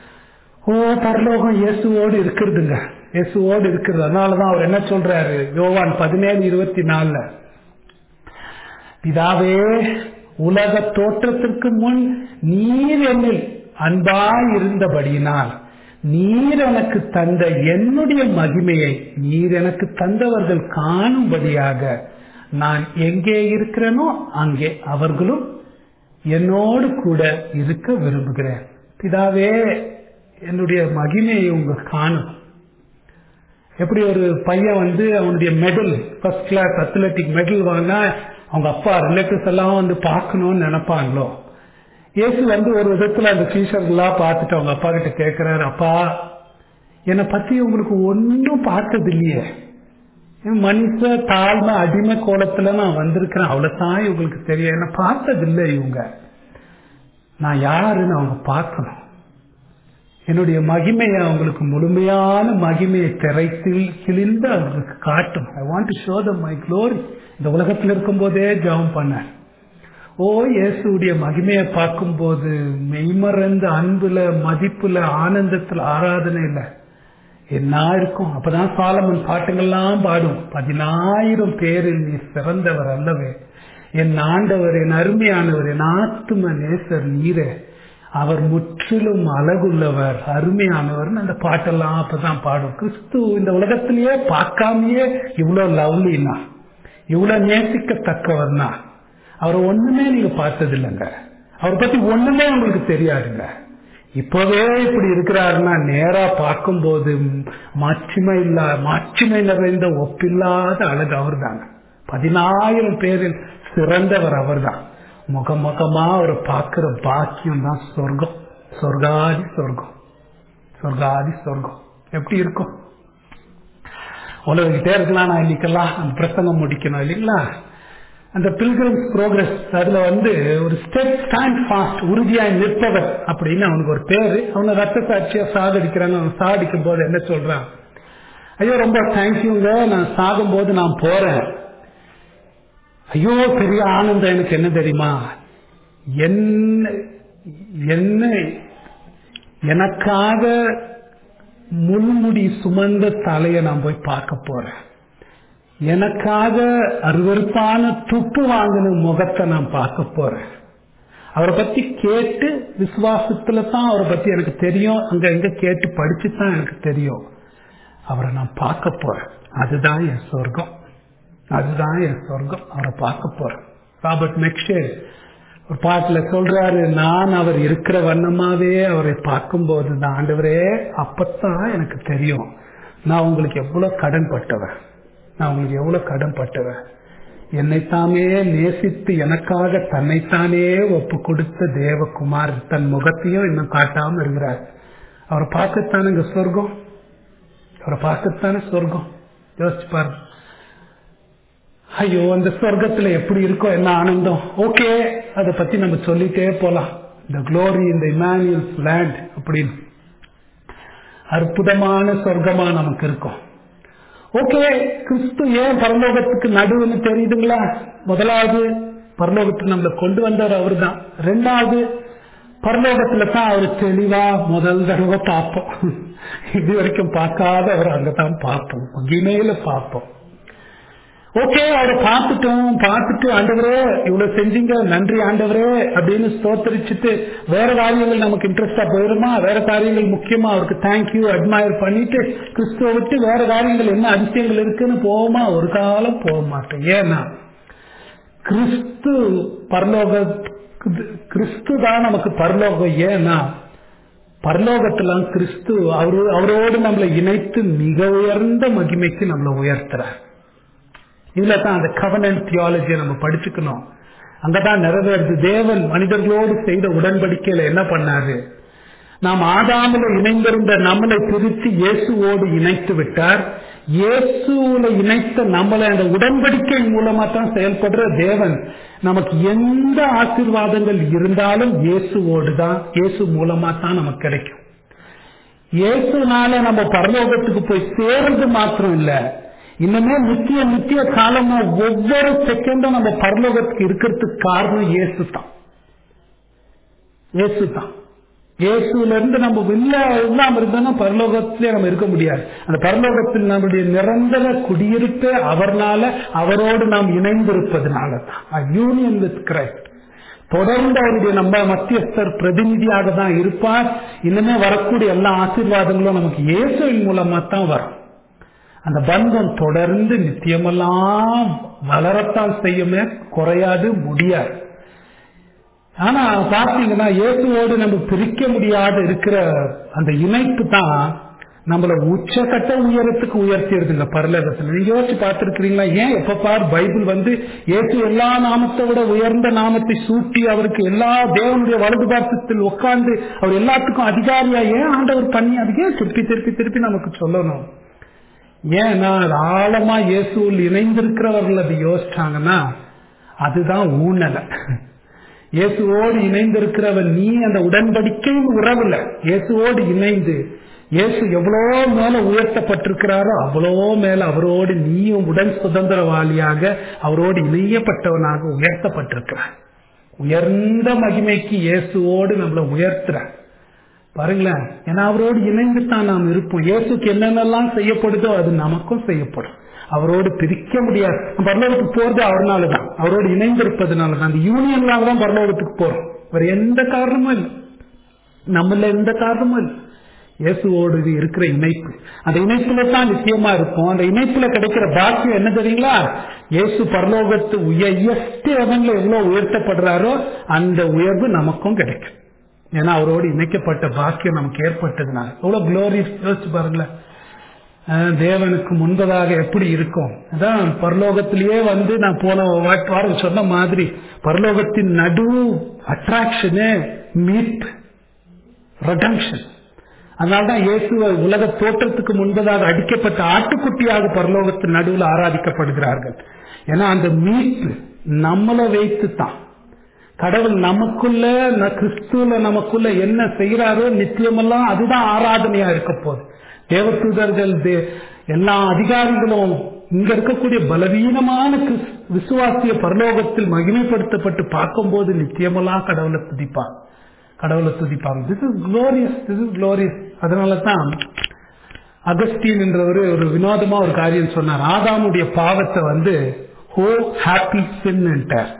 பரலோகம் இயேசுவோடு இருக்கிறதுங்க, இயேசுவோடு இருக்கிறது. அதனாலதான் அவர் என்ன சொல்றாரு, யோவான் 17:24, பிதாவே, உலக தோற்றத்திற்கு முன் நீர் என்னில் அன்பாய் இருந்தபடியினால் நீர் எனக்கு தந்த என்னுடைய மகிமையை நீர் எனக்கு தந்தவர்கள் காணும்படியாக நான் எங்கே இருக்கிறேனோ அங்கே அவர்களும் என்னோடு கூட இருக்க விரும்புகிறேன். பிதாவே, என்னுடைய மகிமையை உங்க காணும். எப்படி ஒரு பையன் அவனுடைய medal, first class athletic medal வாங்க அவங்க அப்பா ரிலேட்டிவ்ஸ் எல்லாம் பார்க்கணும்னு நினைப்பாங்களோ, இயேசு ஒரு விதத்துல அந்த டீச்சர்கள்லாம் பார்த்துட்டு அவங்க அப்பா கிட்ட கேட்கிறாரு, அப்பா, என்னை பத்தி உங்களுக்கு ஒன்னும் பார்த்தது இல்லையே, மனுஷ தாழ்மை அடிமை கோலத்துல நான் வந்திருக்கிறேன், அவ்வளவுதான் இவங்களுக்கு தெரியும், என்ன பார்த்தது இல்லை இவங்க, நான் யாருன்னு அவங்க பார்க்கணும், என்னுடைய மகிமையை அவங்களுக்கு முழுமையான மகிமையை திரைத்தில் கிழிந்து அவங்களுக்கு காட்டும். I want to show them my glory. இந்த உலகத்தில் இருக்கும் போதே ஜெபம் பண்ண, இயேசுடைய மகிமையை பார்க்கும் போது மெய்மறந்த அன்புல மதிப்புல ஆனந்தத்துல ஆராதனையில என்ன இருக்கும். அப்பதான் சாலமன் பாட்டுங்கள்லாம் பாடும், 10,000 பேரில் நீ சிறந்தவர் அல்லவே, என் ஆண்டவர், என் அருமையானவர், என் ஆத்தும நேசர் நீரே, அவர் முற்றிலும் அழகுள்ளவர், அருமையானவர். அந்த பாட்டெல்லாம் அப்பதான் பாடும். கிறிஸ்து இந்த உலகத்திலேயே பார்க்காமையே இவ்வளவு லவ்லினா, இவ்வளவு நேசிக்கத்தக்கவர்னா, அவரை ஒண்ணுமே நீங்க பார்த்தது இல்லைங்க, அவரை பத்தி ஒண்ணுமே உங்களுக்கு தெரியாதுங்க. இப்பவே இப்படி இருக்கிறாருன்னா நேரா பார்க்கும் போது மாட்சிமை நிறைந்த ஒப்பில்லாத அழகு அவர் தாங்க. 10,000 பேரில் சிறந்தவர் அவர் தான். முகமுகமா அவரை பார்க்கிற பாக்கியம் தான் சொர்க்கம், சொர்க்காதி சொர்க்கம், சொர்க்காதி சொர்க்கம். எப்படி இருக்கும்? உலகிட்டே இருக்கலாம். நான் இன்னைக்கெல்லாம் அந்த பிரசங்கம் முடிக்கணும் இல்லைங்களா? அந்த பில்கிரிம்ஸ் ப்ரோக்ரஸ் அதுல ஒரு ஸ்டெப் ஸ்டாண்ட் ஃபாஸ்ட், உறுதியாய் நிற்பவர் அப்படின்னு அவனுக்கு ஒரு பேரு. அவனை ரத்த சாட்சியா சாகடிக்கிறாங்க. அவன் சாகடிக்கும் போது என்ன சொல்றான், ஐயோ ரொம்ப தேங்க்யூங்க, நான் சாகும் போது நான் போறேன், ஐயோ பெரிய ஆனந்தம் எனக்கு என்ன தெரியுமா, என்ன எனக்காக முள்முடி சுமந்த தலையை நான் போய் பார்க்க போறேன், எனக்காக அருவருப்பான துப்பு வாங்கின முகத்தை நான் பார்க்க போறேன். அவரை பத்தி கேட்டு விசுவாசத்துல தான் அவரை பத்தி எனக்கு தெரியும், அங்க எங்க கேட்டு படிச்சுதான் எனக்கு தெரியும். அவரை நான் பார்க்க போறேன், அதுதான் என் சொர்க்கம், அதுதான் என் சொர்க்கம். அவரை பார்க்க போறேன். ராபர்ட் மெக்ஷே ஒரு பாட்டுல சொல்றாரு, நான் அவர் இருக்கிற வண்ணமாவே அவரை பார்க்கும்போது தான் ஆண்டவரே அப்பத்தான் எனக்கு தெரியும் நான் உங்களுக்கு எவ்வளவு கடன் பட்டவன், நான் உங்களுக்கு எவ்வளவு கடன் பட்டவன். என்னைத்தாமே நேசித்து எனக்காக தன்னைத்தானே ஒப்பு கொடுத்த தேவகுமார் தன் முகத்தையும் இன்னும் காட்டாம இருக்கிறார். அவரை பார்க்கத்தானுங்க சொர்க்கம், அவரை பார்க்கத்தானே சொர்க்கம். யோசிச்சு பாருங்க. ஐயோ அந்த சொர்க்கத்துல எப்படி இருக்கோ என்ன ஆனந்தம். ஓகே, அதை பத்தி நம்ம சொல்லிட்டே போலாம். இந்த க்ளோரி இந்த இமானுவேல்ஸ் லேண்ட் அப்படின்னு அற்புதமான சொர்க்கமா நமக்கு இருக்கும். ஓகே, கிறிஸ்து ஏன் பரலோகத்துக்கு நடுவுன்னு தெரியுதுங்களா? முதலாவது, பரலோகத்துக்கு நம்மளை கொண்டு வந்தவர் அவரு தான். ரெண்டாவது, பரலோகத்துல தான் அவரு தெளிவா முதல் தடவை பார்ப்போம். இது வரைக்கும் பார்க்காத அவர் அங்கதான் பார்ப்போம், மகிமையில பார்ப்போம். ஓகே, அவரை பார்த்துட்டு ஆண்டவரே இவ்வளவு செஞ்சீங்க நன்றி ஆண்டவரே அப்படின்னு ஸ்தோத்தரிச்சுட்டு வேற காரியங்கள் நமக்கு இன்ட்ரெஸ்டா போயிருமா? வேற காரியங்கள் முக்கியமா அவருக்கு தேங்க்யூ அட்மயர் பண்ணிட்டு கிறிஸ்துவ விட்டு வேற காரியங்கள் என்ன அதிசயங்கள் இருக்குன்னு போவோமா? ஒரு காலம் போக மாட்டேன். ஏன்னா கிறிஸ்து தான் நமக்கு பரலோகம். ஏன்னா பரலோகத்துல கிறிஸ்து அவரோடு நம்மளை இணைத்து மிக உயர்ந்த மகிமைக்கு நம்மளை உயர்த்துறார். இதுலதான் அந்த கவர்னன்ட் தியாலஜியை நம்ம படிச்சுக்கணும். அங்கதான் நிறைவேறுது. தேவன் மனிதர்களோடு செய்த உடன்படிக்கையில என்ன பண்ணாரு? நாம் ஆதாமில இணைந்திருந்த நம்மளை பிரித்து இயேசுவோடு இணைத்து விட்டார். இயேசுல இணைத்த நம்மளை அந்த உடன்படிக்கை மூலமா தான் செயல்படுற தேவன் நமக்கு எந்த ஆசீர்வாதங்கள் இருந்தாலும் இயேசுவோடு தான், இயேசு மூலமா தான் நமக்கு கிடைக்கும். இயேசுனால நம்ம பரலோகத்துக்கு போய் சேர்றது மாத்திரம் இல்ல, இன்னுமே நித்திய காலமா ஒவ்வொரு செகண்டும் நம்ம பரலோகத்துக்கு இருக்கிறதுக்கு காரணம் இயேசு தான். இயேசுல இருந்து நம்ம இல்லாம இருந்தோம்னா பரலோகத்திலே நம்ம இருக்க முடியாது. அந்த பரலோகத்தில் நம்முடைய நிரந்தர குடியிருப்பு அவரோடு நாம் இணைந்திருப்பதனால தான். Union with Christ. தொடர்ந்து அவருடைய நம்ம மத்தியஸ்தர் பிரதிநிதியாக தான் இருப்பார். இன்னுமே வரக்கூடிய எல்லா ஆசீர்வாதங்களும் நமக்கு இயேசுவின் மூலமா தான் வரும். அந்த பந்தம் தொடர்ந்து நித்தியமெல்லாம் வளரத்தான் செய்யுமே, குறையாது, முடியாது. ஆனா பாத்தீங்கன்னா இயேசுவோடு நம்ம பிரிக்க முடியாத இருக்கிற அந்த இணைப்பு தான் நம்மள உச்சகட்ட உயரத்துக்கு உயர்த்திடுதுங்க பரலோகத்துல. நீங்க யோசிச்சு பார்த்திருக்கிறீங்களா? ஏன் எப்ப பார் பைபிள் இயேசு எல்லா நாமத்தை விட உயர்ந்த நாமத்தை சூட்டி அவருக்கு எல்லா தேவனுடைய வலது பாசத்தில் உட்கார்ந்து அவர் எல்லாத்துக்கும் அதிகாரியா ஏன் ஆண்டவர் பண்ணி அதுக்கே திருப்பி நமக்கு சொல்லணும்? ஏன்னா ஆழமா இயேசுவில் இணைந்திருக்கிறவர்கள் அது யோசிச்சாங்கன்னா அதுதான் ஊனல. இயேசுவோடு இணைந்திருக்கிறவன் நீ அந்த உடன்படிக்கையும் உறவுல இயேசுவோடு இணைந்து இயேசு எவ்வளோ மேல உயர்த்தப்பட்டிருக்கிறாரோ அவ்வளோ மேல அவரோடு நீயும் உடன் சுதந்திரவாளியாக அவரோடு இணையப்பட்டவனாக உயர்த்தப்பட்டிருக்கிறார். உயர்ந்த மகிமைக்கு இயேசுவோடு நம்மளை உயர்த்துறார் பாருங்களேன். ஏன்னா அவரோடு இணைந்து தான் நாம் இருப்போம். இயேசுக்கு என்னென்னலாம் செய்யப்படுதோ அது நமக்கும் செய்யப்படும். அவரோடு பிரிக்க முடியாது. பரலோகத்துக்கு போறது அவர்னாலதான், அவரோடு இணைந்திருப்பதுனாலதான். அந்த யூனியன்லாக தான் பரலோகத்துக்கு போறோம். வேற எந்த காரணமும் இல்லை, நம்மள எந்த காரணமும் இல்லை. இயேசுவோடு இருக்கிற இணைப்பு, அந்த இணைப்புல தான் நிச்சயமா இருக்கும். அந்த இணைப்புல கிடைக்கிற பாக்கியம் என்ன தெரியுங்களா? இயேசு பரலோகத்து எவ்வளவு உயர்த்தப்படுறாரோ அந்த உயர்வு நமக்கும் கிடைக்கும். ஏன்னா அவரோடு இணைக்கப்பட்ட பாக்கியம் நமக்கு ஏற்பட்டதுனால எவ்வளவு குளோரியஸ். யோசிச்சு பாருங்களேன், தேவனுக்கு முன்பதாக எப்படி இருக்கும். அதான் பரலோகத்திலேயே நான் போன வாரம் சொன்ன மாதிரி பரலோகத்தின் நடு அட்ராக்ஷனு மீட் ரெடம்ப்ஷன். அதனால்தான் இயேசுவை உலக தோற்றத்துக்கு முன்பதாக அடிக்கப்பட்ட ஆட்டுக்குட்டியாக பரலோகத்தின் நடுவில் ஆராதிக்கப்படுகிறார்கள். ஏன்னா அந்த மீட்பு நம்மளை வைத்து தான் கடவுள் நமக்குள்ள கிறிஸ்துவ நமக்குள்ள என்ன செய்யறாரோ நித்தியமெல்லாம் அதுதான் ஆராதனையா இருக்க போகுது. தேவதூதர்கள் எல்லா அதிகாரிகளும் இங்க இருக்கக்கூடிய பலவீனமான விசுவாசிய பரலோகத்தில் மகிமைப்படுத்தப்பட்டு பார்க்கும்போது நித்தியமெல்லாம் கடவுளை துதிப்பாங்க. This is glorious. அதனாலதான் அகஸ்டீன் என்றவர் ஒரு வினோதமா ஒரு காரியம் சொன்னார். ஆதாமுடைய பாவத்தை ஹோ ஹாப்பி சின் என்றார்.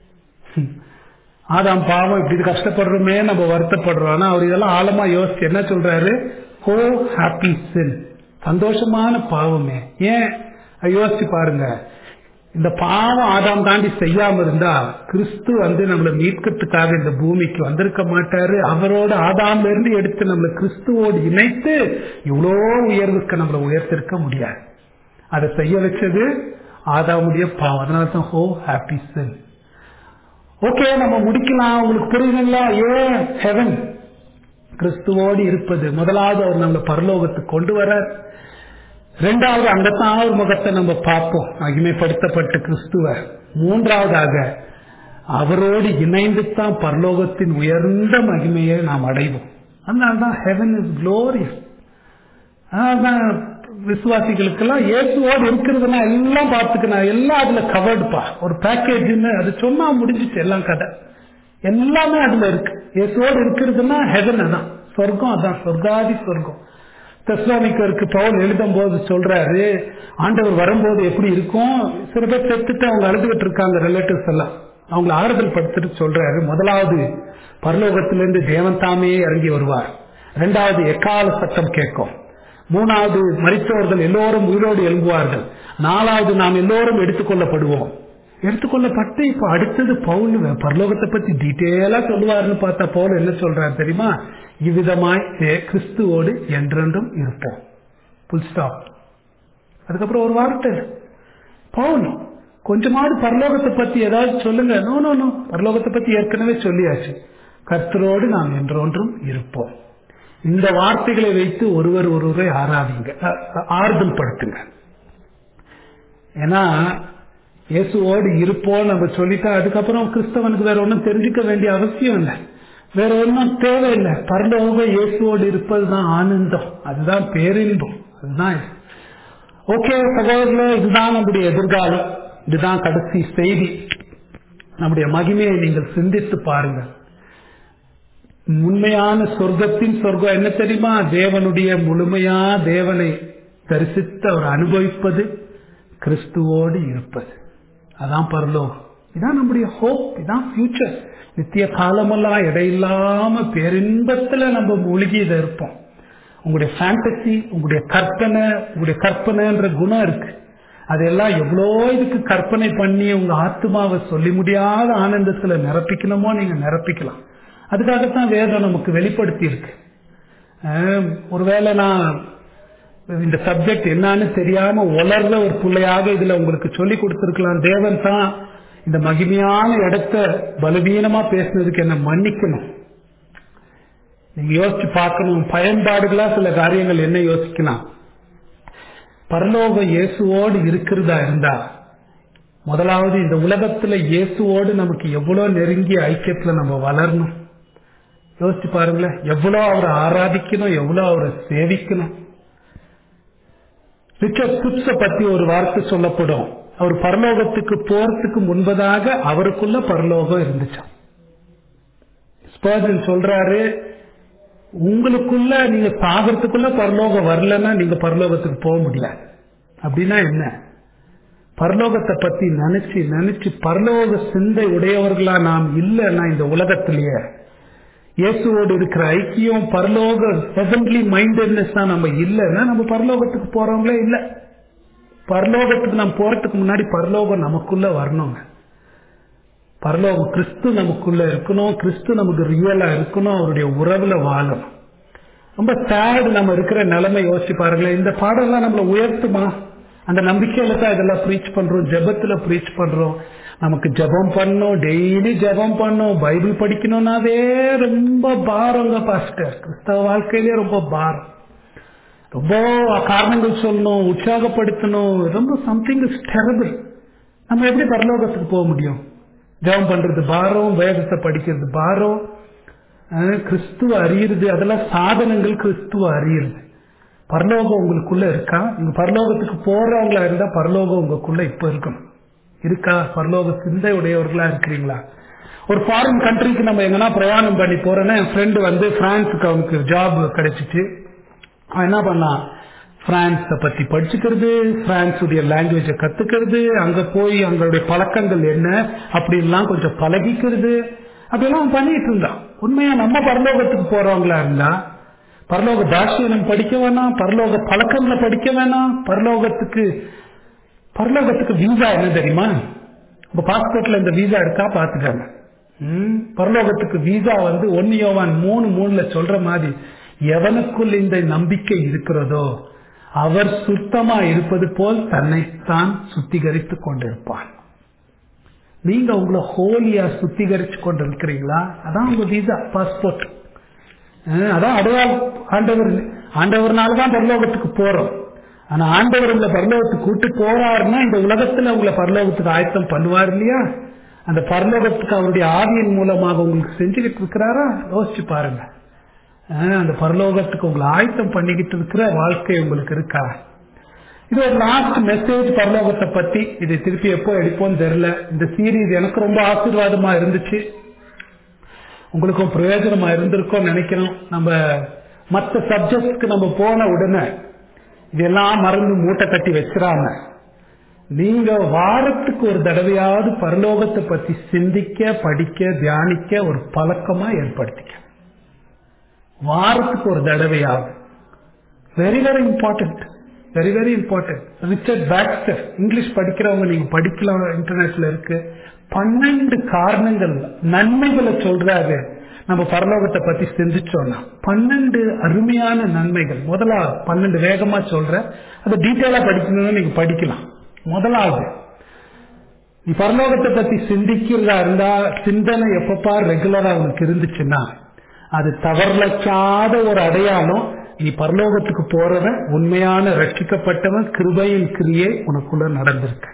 ஆதாம் பாவம் இப்படி கஷ்டப்படுறோமே நம்ம வருத்தப்படுறோம். ஆனா அவர் இதெல்லாம் ஆழமா யோசிச்சு என்ன சொல்றாரு? ஹோ ஹாப்பி சின், சந்தோஷமான பாவமே. ஏன் யோசிச்சு பாருங்க. இந்த பாவம் ஆதாம் தாண்டி செய்யாம இருந்தா கிறிஸ்து நம்மளை மீட்கிறதுக்காக இந்த பூமிக்கு வந்திருக்க மாட்டாரு. அவரோட ஆதாம்ல இருந்து எடுத்து நம்மளை கிறிஸ்துவோடு இணைத்து இவ்வளோ உயர்வுக்கு நம்மளை உயர்த்திருக்க முடியாது. அதை செய்ய வச்சது ஆதாமுடைய பாவம். அதனால்தான் ஹோ ஹாப்பி சின். ஓகே, நம்ம முடிக்கலாம். உங்களுக்கு புரியுதுங்களா? ஏன் ஹெவன் கிறிஸ்துவோடு இருப்பது? முதலாவது அவர் நம்மளை பரலோகத்துக்கு கொண்டு வரார். இரண்டாவது அங்கத்தான் ஒரு முகத்தை நம்ம பார்ப்போம், மகிமைப்படுத்தப்பட்ட கிறிஸ்துவ. மூன்றாவதாக அவரோடு இணைந்து தான் பரலோகத்தின் உயர்ந்த மகிமையை நாம் அடைவோம். அதனால்தான் ஹெவன் இஸ் க்ளோரியஸ். அதனால்தான் விசுவாசிகளுக்கெல்லாம் இயேசுவோடு இருக்கிறதுனா எல்லாம் பார்த்துக்கணும், எல்லாம் அதுல கவர்டுப்பா. ஒரு பேக்கேஜ்ன்னு அது சொன்னா முடிஞ்சிச்சு, எல்லாம் கதை எல்லாமே அதுல இருக்கு. இயேசுவோடு இருக்கிறதுனா ஹெவன், அதான் சொர்க்கம், அதான் சொர்க்காதி சொர்க்கம். தெசலோனிக்கருக்கு பவுல் எழுதும் போது சொல்றாரு, ஆண்டவர் வரும்போது எப்படி இருக்கும். சில பேர் செத்துட்டு அவங்க அழுதுகிட்டு இருக்காங்க, ரிலேட்டிவ்ஸ் எல்லாம். அவங்களை ஆறுதல் படுத்திட்டு சொல்றாரு, முதலாவது பரலோகத்திலிருந்து தேவன் தாமே இறங்கி வருவார். இரண்டாவது எக்கால சத்தம் கேட்கும். மூணாவது மரித்தவர்கள் எல்லோரும் உயிரோடு எழும்புவார்கள். நாலாவது நாம் எல்லோரும் எடுத்துக்கொள்ளப்படுவோம். எடுத்துக்கொள்ளப்பட்டு இப்ப அடுத்தது பவுல் பரலோகத்தை பத்தி டீட்டெயிலா சொல்லுவாருன்னு பார்த்தா பவுல் என்ன சொல்றாரு தெரியுமா? இவ்விதமாய் கிறிஸ்துவோடு என்றென்றும் இருப்போம். Full stop. அதுக்கப்புறம் ஒரு வார்த்தை, பவுல் கொஞ்சமாவது பரலோகத்தை பத்தி ஏதாவது சொல்லுங்க. நோ நோ நோ, பரலோகத்தை பத்தி ஏற்கனவே சொல்லியாச்சு. கர்த்தரோடு நாம் என்றொன்றும் இருப்போம். இந்த வார்த்தைகளை வைத்து ஒருவரை ஆராதிங்க, ஆறுதல் படுத்துங்க. ஏன்னா இயேசுவோடு இருப்போம் நம்ம சொல்லிட்டா அதுக்கப்புறம் கிறிஸ்தவனுக்கு வேற ஒன்றும் தெரிஞ்சுக்க வேண்டிய அவசியம் இல்லை, வேற ஒன்றும் தேவையில்லை. பரலோக இயேசுவோடு இருப்பதுதான் ஆனந்தம், அதுதான் பேரின்பம், அதுதான். ஓகே சகோதரர்களே, இதுதான் நம்முடைய எதிர்காலம், இதுதான் கடைசி செய்தி. நம்முடைய மகிமையை நீங்கள் சிந்தித்து பாருங்கள். உண்மையான சொர்க்கத்தின் சொர்க்கம் என்ன தெரியுமா? தேவனுடைய முழுமையா தேவனை தரிசித்து அவர் அனுபவிப்பது, கிறிஸ்துவோடு இருப்பது, அதான் பரலோகம். இதான் நம்முடைய ஹோப், இதான் ஃபியூச்சர். நித்திய காலமெல்லாம் இடையில்லாம பேரின்பத்துல நம்ம மூழ்கி இதை இருப்போம். உங்களுடைய ஃபேண்டசி, உங்களுடைய கற்பனைன்ற குணம் இருக்கு, அதெல்லாம் எவ்வளோ இதுக்கு கற்பனை பண்ணி உங்க ஆத்மாவை சொல்லி முடியாத ஆனந்தத்துல நிரப்பிக்கணுமோ நீங்க நிரப்பிக்கலாம். அதுக்காகத்தான் வேதம் நமக்கு வெளிப்படுத்தி இருக்கு. ஒருவேளை நான் இந்த சப்ஜெக்ட் என்னன்னு தெரியாம உலர்ற ஒரு பிள்ளையாக இதுல உங்களுக்கு சொல்லி கொடுத்திருக்கலாம். தேவன் தான் இந்த மகிமையான இடத்தை பலவீனமா பேசுனதுக்கு என்ன மன்னிக்கணும். நீங்க யோசிச்சு பார்க்கணும், பயன்பாடுகளா சில காரியங்கள் என்ன யோசிக்கலாம். பரலோக இயேசுவோடு இருக்கிறதா இருந்தா, முதலாவது இந்த உலகத்துல இயேசுவோடு நமக்கு எவ்வளவு நெருங்கிய ஐக்கியத்துல நம்ம வளரணும். யோசிச்சு பாருங்களேன், எவ்வளவு அவரை ஆராதிக்கணும், எவ்வளவு அவரை சேவிக்கணும். ரிச்சர்ட் கிப்ஸ பத்தி ஒரு வார்த்தை சொல்லப்படும். அவர் பரலோகத்துக்கு போறதுக்கு முன்பதாக அவருக்குள்ள பரலோகம் இருந்துச்சாம். ஸ்பர்ஜன் சொல்றாரு, உங்களுக்குள்ள நீங்க சாகிறதுக்குள்ள பரலோகம் வரலன்னா நீங்க பரலோகத்துக்கு போக முடியாது. அப்படின்னா என்ன? பரலோகத்தை பத்தி நினைச்சு நினைச்சு பரலோக சிந்தை உடையவர்களா நாம் இல்லைன்னா இந்த உலகத்திலேயே இயேசுவோடு இருக்கிற ஐக்கியம், பரலோக ஹெவன்லி மைண்டட்னஸ் தான் நம்ம இல்லைன்னா நம்ம பரலோகத்துக்கு போறவங்களே இல்லை. பரலோகத்துக்கு நம்ம போறதுக்கு முன்னாடி பரலோகம் நமக்குள்ள வரணுங்க. பரலோகம் கிறிஸ்து நமக்குள்ள இருக்கணும், கிறிஸ்து நமக்கு ரியலா இருக்கணும், அவருடைய உறவுல வாழணும். ரொம்ப சேட் நம்ம இருக்கிற நிலைமை யோசிச்சு பாருங்களேன். இந்த பாடம்லாம் நம்மளை உயர்த்துமா? அந்த நம்பிக்கையில தான் இதெல்லாம் ப்ரீச் பண்றோம், ஜெபத்துல ப்ரீச் பண்றோம். நமக்கு ஜெபம் பண்ணணும், டெய்லி ஜெபம் பண்ணணும், பைபிள் படிக்கணும்னாவே ரொம்ப பாரங்க பாஸ்டர். கிறிஸ்தவ வாழ்க்கையிலே ரொம்ப பாரம், ரொம்ப காரணங்கள் சொல்லணும், உற்சாகப்படுத்தணும், ரொம்ப சம்திங் இஸ் டெரபிள். நம்ம எப்படி பரலோகத்துக்கு போக முடியும்? ஜெபம் பண்றது பாரம், வேதத்தை படிக்கிறது பாரம், கிறிஸ்துவ அறியுறது அதெல்லாம் சாதனங்கள். கிறிஸ்துவ அறியுறது, பரலோகம் உங்களுக்குள்ள இருக்கா? நீங்க பரலோகத்துக்கு போறவங்களா இருந்தா பரலோகம் உங்களுக்குள்ள இப்ப இருக்கணும். இருக்கா? பரலோக சிந்தை உடையவர்களா இருக்கிறீங்களா? ஒரு ஃபாரின் கண்ட்ரிக்கு நம்ம எங்கன்னா பிரயாணம் பண்ணி போறேன்னா, என் ஃப்ரெண்டு வந்து பிரான்ஸுக்கு அவனுக்கு ஜாப் கிடைச்சிச்சு. அவன் என்ன பண்ணான், பிரான்ஸை பத்தி படிச்சுக்கிறது, பிரான்ஸுடைய லாங்குவேஜை கத்துக்கிறது, அங்க போய் அங்களுடைய பழக்கங்கள் என்ன அப்படின்லாம் கொஞ்சம் பழகிக்கிறது, அப்படியெல்லாம் பண்ணிட்டு இருந்தான். உண்மையா நம்ம பரலோகத்துக்கு போறவங்களா இருந்தா பரலோக பாஷையை நம்ம படிக்க வேணாம், பரலோக பழக்கங்களை படிக்க வேணாம், பரலோகத்துக்கு வீசா என்ன தெரியுமா? உங்க பாஸ்போர்ட்ல இந்த வீசா இருக்கா பாத்துக்காங்க. பரலோகத்துக்கு வீசா 1 யோவான் 3:3 சொல்ற மாதிரி, எவனுக்குள் இந்த நம்பிக்கை இருக்கிறதோ அவர் சுத்தமா இருப்பது போல் தன்னைத்தான் சுத்திகரித்துக் கொண்டிருப்பான். நீங்க உங்களை ஹோலியா சுத்திகரிச்சு கொண்டு இருக்கிறீங்களா? அதான் உங்க வீசா, பாஸ்போர்ட். அதான் அடையாளம். ஆண்டவர்னாலதான் பரலோகத்துக்கு போறோம். ஆனா ஆண்டவர் உங்களை பரலோகத்துக்கு கூட்டு போறாருன்னா இந்த உலகத்துல உங்களை பரலோகத்துக்கு ஆயத்தம் பண்ணுவார் இல்லையா? அந்த பரலோகத்துக்கு அவருடைய ஆவியின் மூலமாக உங்களுக்கு செஞ்சுக்கிட்டு இருக்கிறாரா? யோசிச்சு பாருங்க. அந்த பரலோகத்துக்கு உங்களை ஆயத்தம் பண்ணிக்கிட்டு இருக்கிற வாழ்க்கை உங்களுக்கு இருக்கா? இது ஒரு லாஸ்ட் மெசேஜ் பரலோகத்தை பத்தி. இது திருப்பி எப்போ எடுப்போம் தெரியல. இந்த சீரீஸ் எனக்கு ரொம்ப ஆசீர்வாதமா இருந்துச்சு, உங்களுக்கும் பிரயோஜனமா இருந்திருக்கும் நினைக்கிறோம். நம்ம மற்ற சப்ஜெக்ட்ஸ்க்கு நம்ம போன உடனே இதெல்லாம் மறந்து மூட்டை கட்டி வச்சிடாம, நீங்க வாரத்துக்கு ஒரு தடவையாவது பரலோகத்தை பத்தி சிந்திக்க, படிக்க, தியானிக்க ஒரு பழக்கமா ஏற்படுத்திக்க. வாரத்துக்கு ஒரு தடவையாவது. Very very important, very very important. Richard Baxter, English படிக்கிறவங்க நீங்க படிக்கலாம், இன்டர்நெட்ல இருக்கு. 12 காரணங்கள், நன்மைகளை சொல்றாரு நம்ம பரலோகத்தை பத்தி சிந்திச்சோம்னா. 12 அருமையான நன்மைகள். முதலாவது 12 வேகமா சொல்ற, அதை டீட்டெயிலா படிக்கணும்னு நீங்க படிக்கலாம். முதலாவது, நீ பரலோகத்தை பத்தி சிந்திக்கிறதா இருந்தா, சிந்தனை எப்பப்பா ரெகுலரா உனக்கு இருந்துச்சுன்னா அது தவறலாத ஒரு அடையாளம். நீ பரலோகத்துக்கு போறவன், உண்மையான ரட்சிக்கப்பட்டவன், கிருபையின் கிரியை உனக்குள்ள நடந்திருக்கு.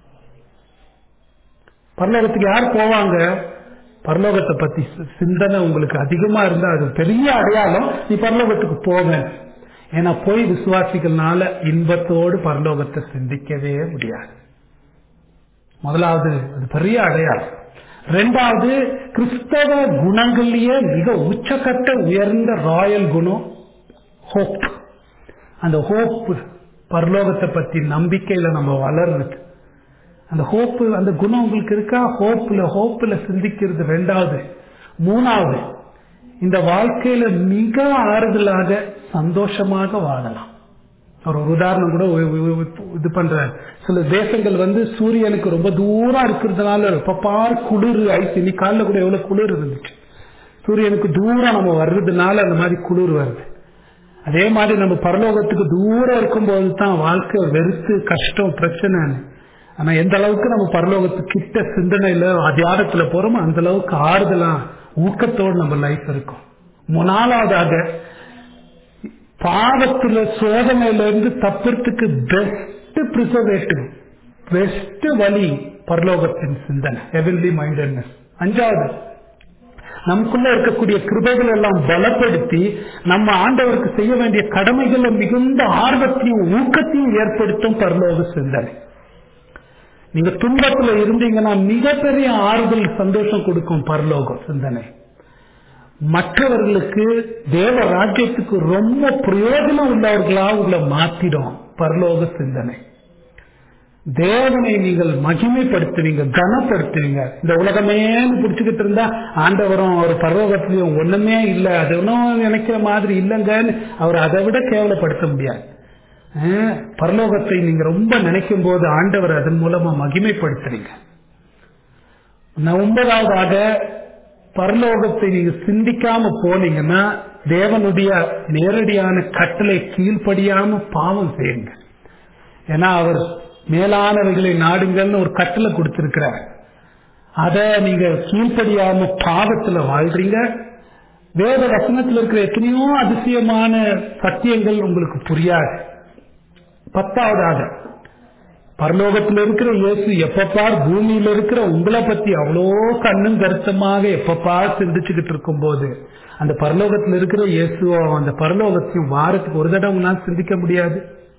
பரலோகத்துக்கு யார் போவாங்க? பரலோகத்தை பத்தி சிந்தனை உங்களுக்கு அதிகமா இருந்தா அது பெரிய அடையாளம், நீ பரலோகத்துக்கு போவேன். ஏன்னா போய் விசுவாசிகள்னால இன்பத்தோடு பரலோகத்தை சிந்திக்கவே முடியாது. முதலாவது அது பெரிய அடையாளம். ரெண்டாவது, கிறிஸ்தவ குணங்கள்லயே மிக உச்சக்கட்ட உயர்ந்த ராயல் குணம் ஹோப். அந்த ஹோப், பரலோகத்தை பத்தி நம்பிக்கையில நம்ம வளர்றது, அந்த ஹோப்பு, அந்த குணம் உங்களுக்கு இருக்கா? ஹோப்ல சிந்திக்கிறது ரெண்டாவது. மூணாவது, இந்த வாழ்க்கையில மிக ஆறுதலாக சந்தோஷமாக வாழலாம். ஒரு உதாரணம் கூட இது பண்ற, சில தேசங்கள் சூரியனுக்கு ரொம்ப தூரம் இருக்கிறதுனால பார் குளிர் ஐஸ். இன்னைக்கு காலைல கூட எவ்வளவு குளிர் இருந்துச்சு. சூரியனுக்கு தூரம் நம்ம வர்றதுனால அந்த மாதிரி குளிர் வருது. அதே மாதிரி நம்ம பரலோகத்துக்கு தூரம் இருக்கும்போது தான் வாழ்க்கை வெறுத்து கஷ்டம் பிரச்சனை. ஆனா எந்த அளவுக்கு நம்ம பரலோகத்துக்கு கிட்ட சிந்தனையில தியானத்துல போறோமோ அந்த அளவுக்கு ஆறுதலா ஊக்கத்தோடு நம்ம லைஃப் இருக்கும். நாலாவதாக, பாவத்துல சோதனையில இருந்து தப்புறதுக்கு பெஸ்ட் பிரிசர்வேட்டிவ், பெஸ்ட் வழி பரலோகத்தின் சிந்தனை, ஹெவன்லி மைண்டட்னஸ். அஞ்சாவது, நமக்குள்ள இருக்கக்கூடிய கிருபைகள் எல்லாம் பலப்படுத்தி நம்ம ஆண்டவருக்கு செய்ய வேண்டிய கடமைகளை மிகுந்த ஆர்வத்தையும் ஊக்கத்தையும் ஏற்படுத்தும் பரலோக சிந்தனை. நீங்க துன்பத்துல இருந்தீங்கன்னா மிகப்பெரிய ஆறுதல், சந்தோஷம் கொடுக்கும் பரலோக சிந்தனை. மற்றவர்களுக்கு தேவ ராஜ்யத்துக்கு ரொம்ப பிரயோஜனம் உள்ளவர்களா உங்களை மாத்திடும் பரலோக சிந்தனை. தேவனை நீங்கள் மகிமைப்படுத்துவீங்க, கனப்படுத்துவீங்க. இந்த உலகமே பிடிச்சுக்கிட்டு இருந்தா ஆண்டவரும் ஒரு பரலோகத்திலையும் ஒண்ணுமே இல்லை, அது ஒன்னும் நினைக்கிற மாதிரி இல்லைங்கன்னு அவர் அதை விட கேவலப்படுத்த முடியாது. பரலோகத்தை நீங்க ரொம்ப நினைக்கும் போது ஆண்டவர் அதன் மூலமா மகிமைப்படுத்துறீங்க. 9வதாக, பரலோகத்தை நீங்க சிந்திக்காம போனீங்கன்னா தேவனுடைய நேரடியான கட்டளை கீழ்ப்படியாம பாவம் செய்யுங்க. ஏன்னா அவர் மேலானவைகளை நாடுங்கள்னு ஒரு கட்டளை கொடுத்திருக்கிறார். அத நீங்க கீழ்ப்படியாம பாவத்துல வாழ்றீங்க. வேத வசனத்தில் இருக்கிற எத்தனையோ அதிசயமான சத்தியங்கள் உங்களுக்கு புரியாது. 10வதாக, பரலோகத்தில் இருக்கிற இயேசு எப்பப்பார் பூமியில இருக்கிற உங்களை பத்தி அவ்வளோ கண்ணும் கருத்தமாக எப்பப்பார் சிந்திச்சுக்கிட்டு இருக்கும் போது அந்த பரலோகத்தில் இருக்கிற இயேசுவோ அந்த பரலோகத்தையும் வாரத்துக்கு ஒரு தடவை நான் சிந்திக்க முடியாது.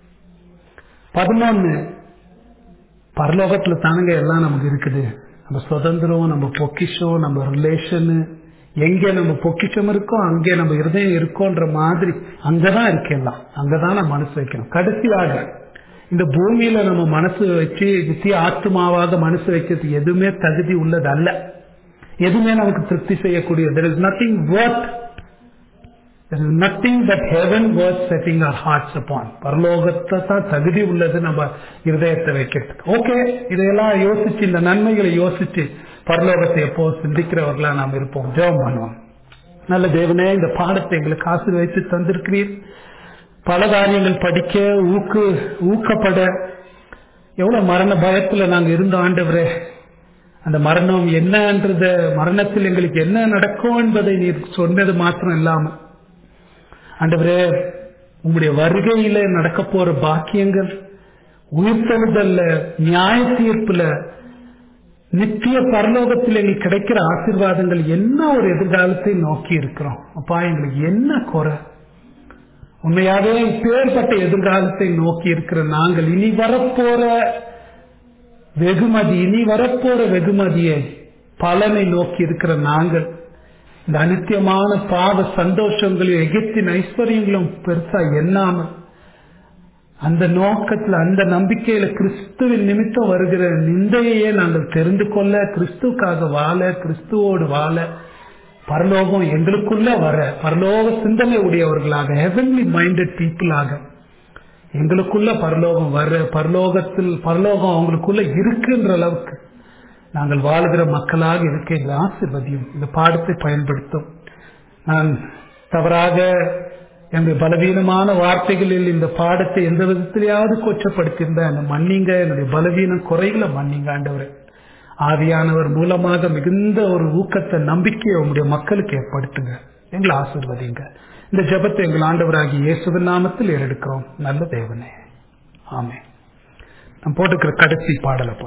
11, பரலோகத்துல தானுங்க எல்லாம் நமக்கு இருக்குது. நம்ம சுதந்திரம், நம்ம பொக்கிஷம், நம்ம ரிலேஷனு, எங்க நம்ம பொக்கிஷம் இருக்கோ அங்கே நம்ம இருதயம் இருக்கோன்ற மாதிரி அங்கதான் இருக்கலாம், அங்கதான் நம்ம மனசு வைக்கணும். கடைசியாக, இந்த பூமியில நம்ம மனசு வச்சு நித்திய ஆத்மாவாக மனசு வைக்கிறது எதுவுமே தகுதி உள்ளது அல்ல. எதுவுமே நமக்கு திருப்தி செய்யக்கூடியது. There is nothing worth There is nothing that heaven was setting our hearts upon. பரலோகத்தை தான் தகுதி உள்ளது நம்ம இருதயத்தை வைக்கிறதுக்கு. ஓகே, இதையெல்லாம் யோசிச்சு இந்த நன்மைகளை யோசிச்சு பரலோகத்தை எப்போ சிந்திக்கிறவர்களா நாம் இருப்போம். ஜெபம் பண்ணுவோம். நல்ல தேவனே, இந்த பாடத்தை எங்களுக்கு ஆசீர்வதித்து தந்திருக்கிறீர். பல காரியங்கள் படிக்க ஊக்கப்பட எவ்வளவு மரண பயத்துல நாங்க இருந்த ஆண்டவரே, அந்த மரணம் என்னன்றத, மரணத்தில் எங்களுக்கு என்ன நடக்கும் என்பதை நீர் சொன்னது மாத்திரம் இல்லாம ஆண்டவரே, உங்களுடைய வருகையில நடக்க போற பாக்கியங்கள், உயிர்த்தெழுதல்ல, நியாய தீர்ப்புல, நித்திய பரலோகத்தில் எங்களுக்கு கிடைக்கிற ஆசீர்வாதங்கள், என்ன ஒரு எதிர்காலத்தை நோக்கி இருக்கிறோம். அப்பா, எங்களுக்கு என்ன குறை? உண்மையாகவே இப்பேற்பட்ட எதிர்காலத்தை நோக்கி இருக்கிற நாங்கள் இனி வரப்போற வெகுமதியை பலனை நோக்கி இருக்கிற நாங்கள் இந்த அநித்தியமான பாவ சந்தோஷங்களையும் எகிப்தின் ஐஸ்வர்யங்களும் பெருசா எண்ணாம அந்த நோக்கத்துல, அந்த நம்பிக்கையில கிறிஸ்துவின் நிமித்தம் வருகிற நிந்தையே நாங்கள் தெரிந்து கொள்ள, கிறிஸ்துக்காக வாழ, கிறிஸ்துவோடு வாழ, பரலோகம் எங்களுக்குள்ள வர பரலோக சிந்தனை உடையவர்களாக, ஹெவன்லி மைண்டட் பீப்புளாக எங்களுக்குள்ள பரலோகம் வர, பரலோகம் அவங்களுக்குள்ள இருக்குன்ற அளவுக்கு நாங்கள் வாழுகிற மக்களாக இருக்க எங்களை ஆசீர்வதியும். இந்த பாடத்தை பயன்படுத்தும். நான் தவறாக என்னுடைய பலவீனமான வார்த்தைகளில் இந்த பாடத்தை எந்த விதத்திலேயாவது கொச்சப்படுத்தியிருந்தேன். அந்த மன்னிங்க, என்னுடைய பலவீனம் குறைகளை மன்னிங்க ஆண்டவரே. ஆவியானவர் மூலமாக மிகுந்த ஒரு ஊக்கத்தை, நம்பிக்கையை உங்களுடைய மக்களுக்கு ஏற்படுத்துங்க. எங்களை ஆசீர்வதிங்க. இந்த ஜெபத்தை எங்கள் ஆண்டவராகிய இயேசுவின் நாமத்தில் ஏறெடுக்கிறோம். நல்ல தேவனே, ஆமென். நான் போட்டுக்கிற கடைசி பாடலை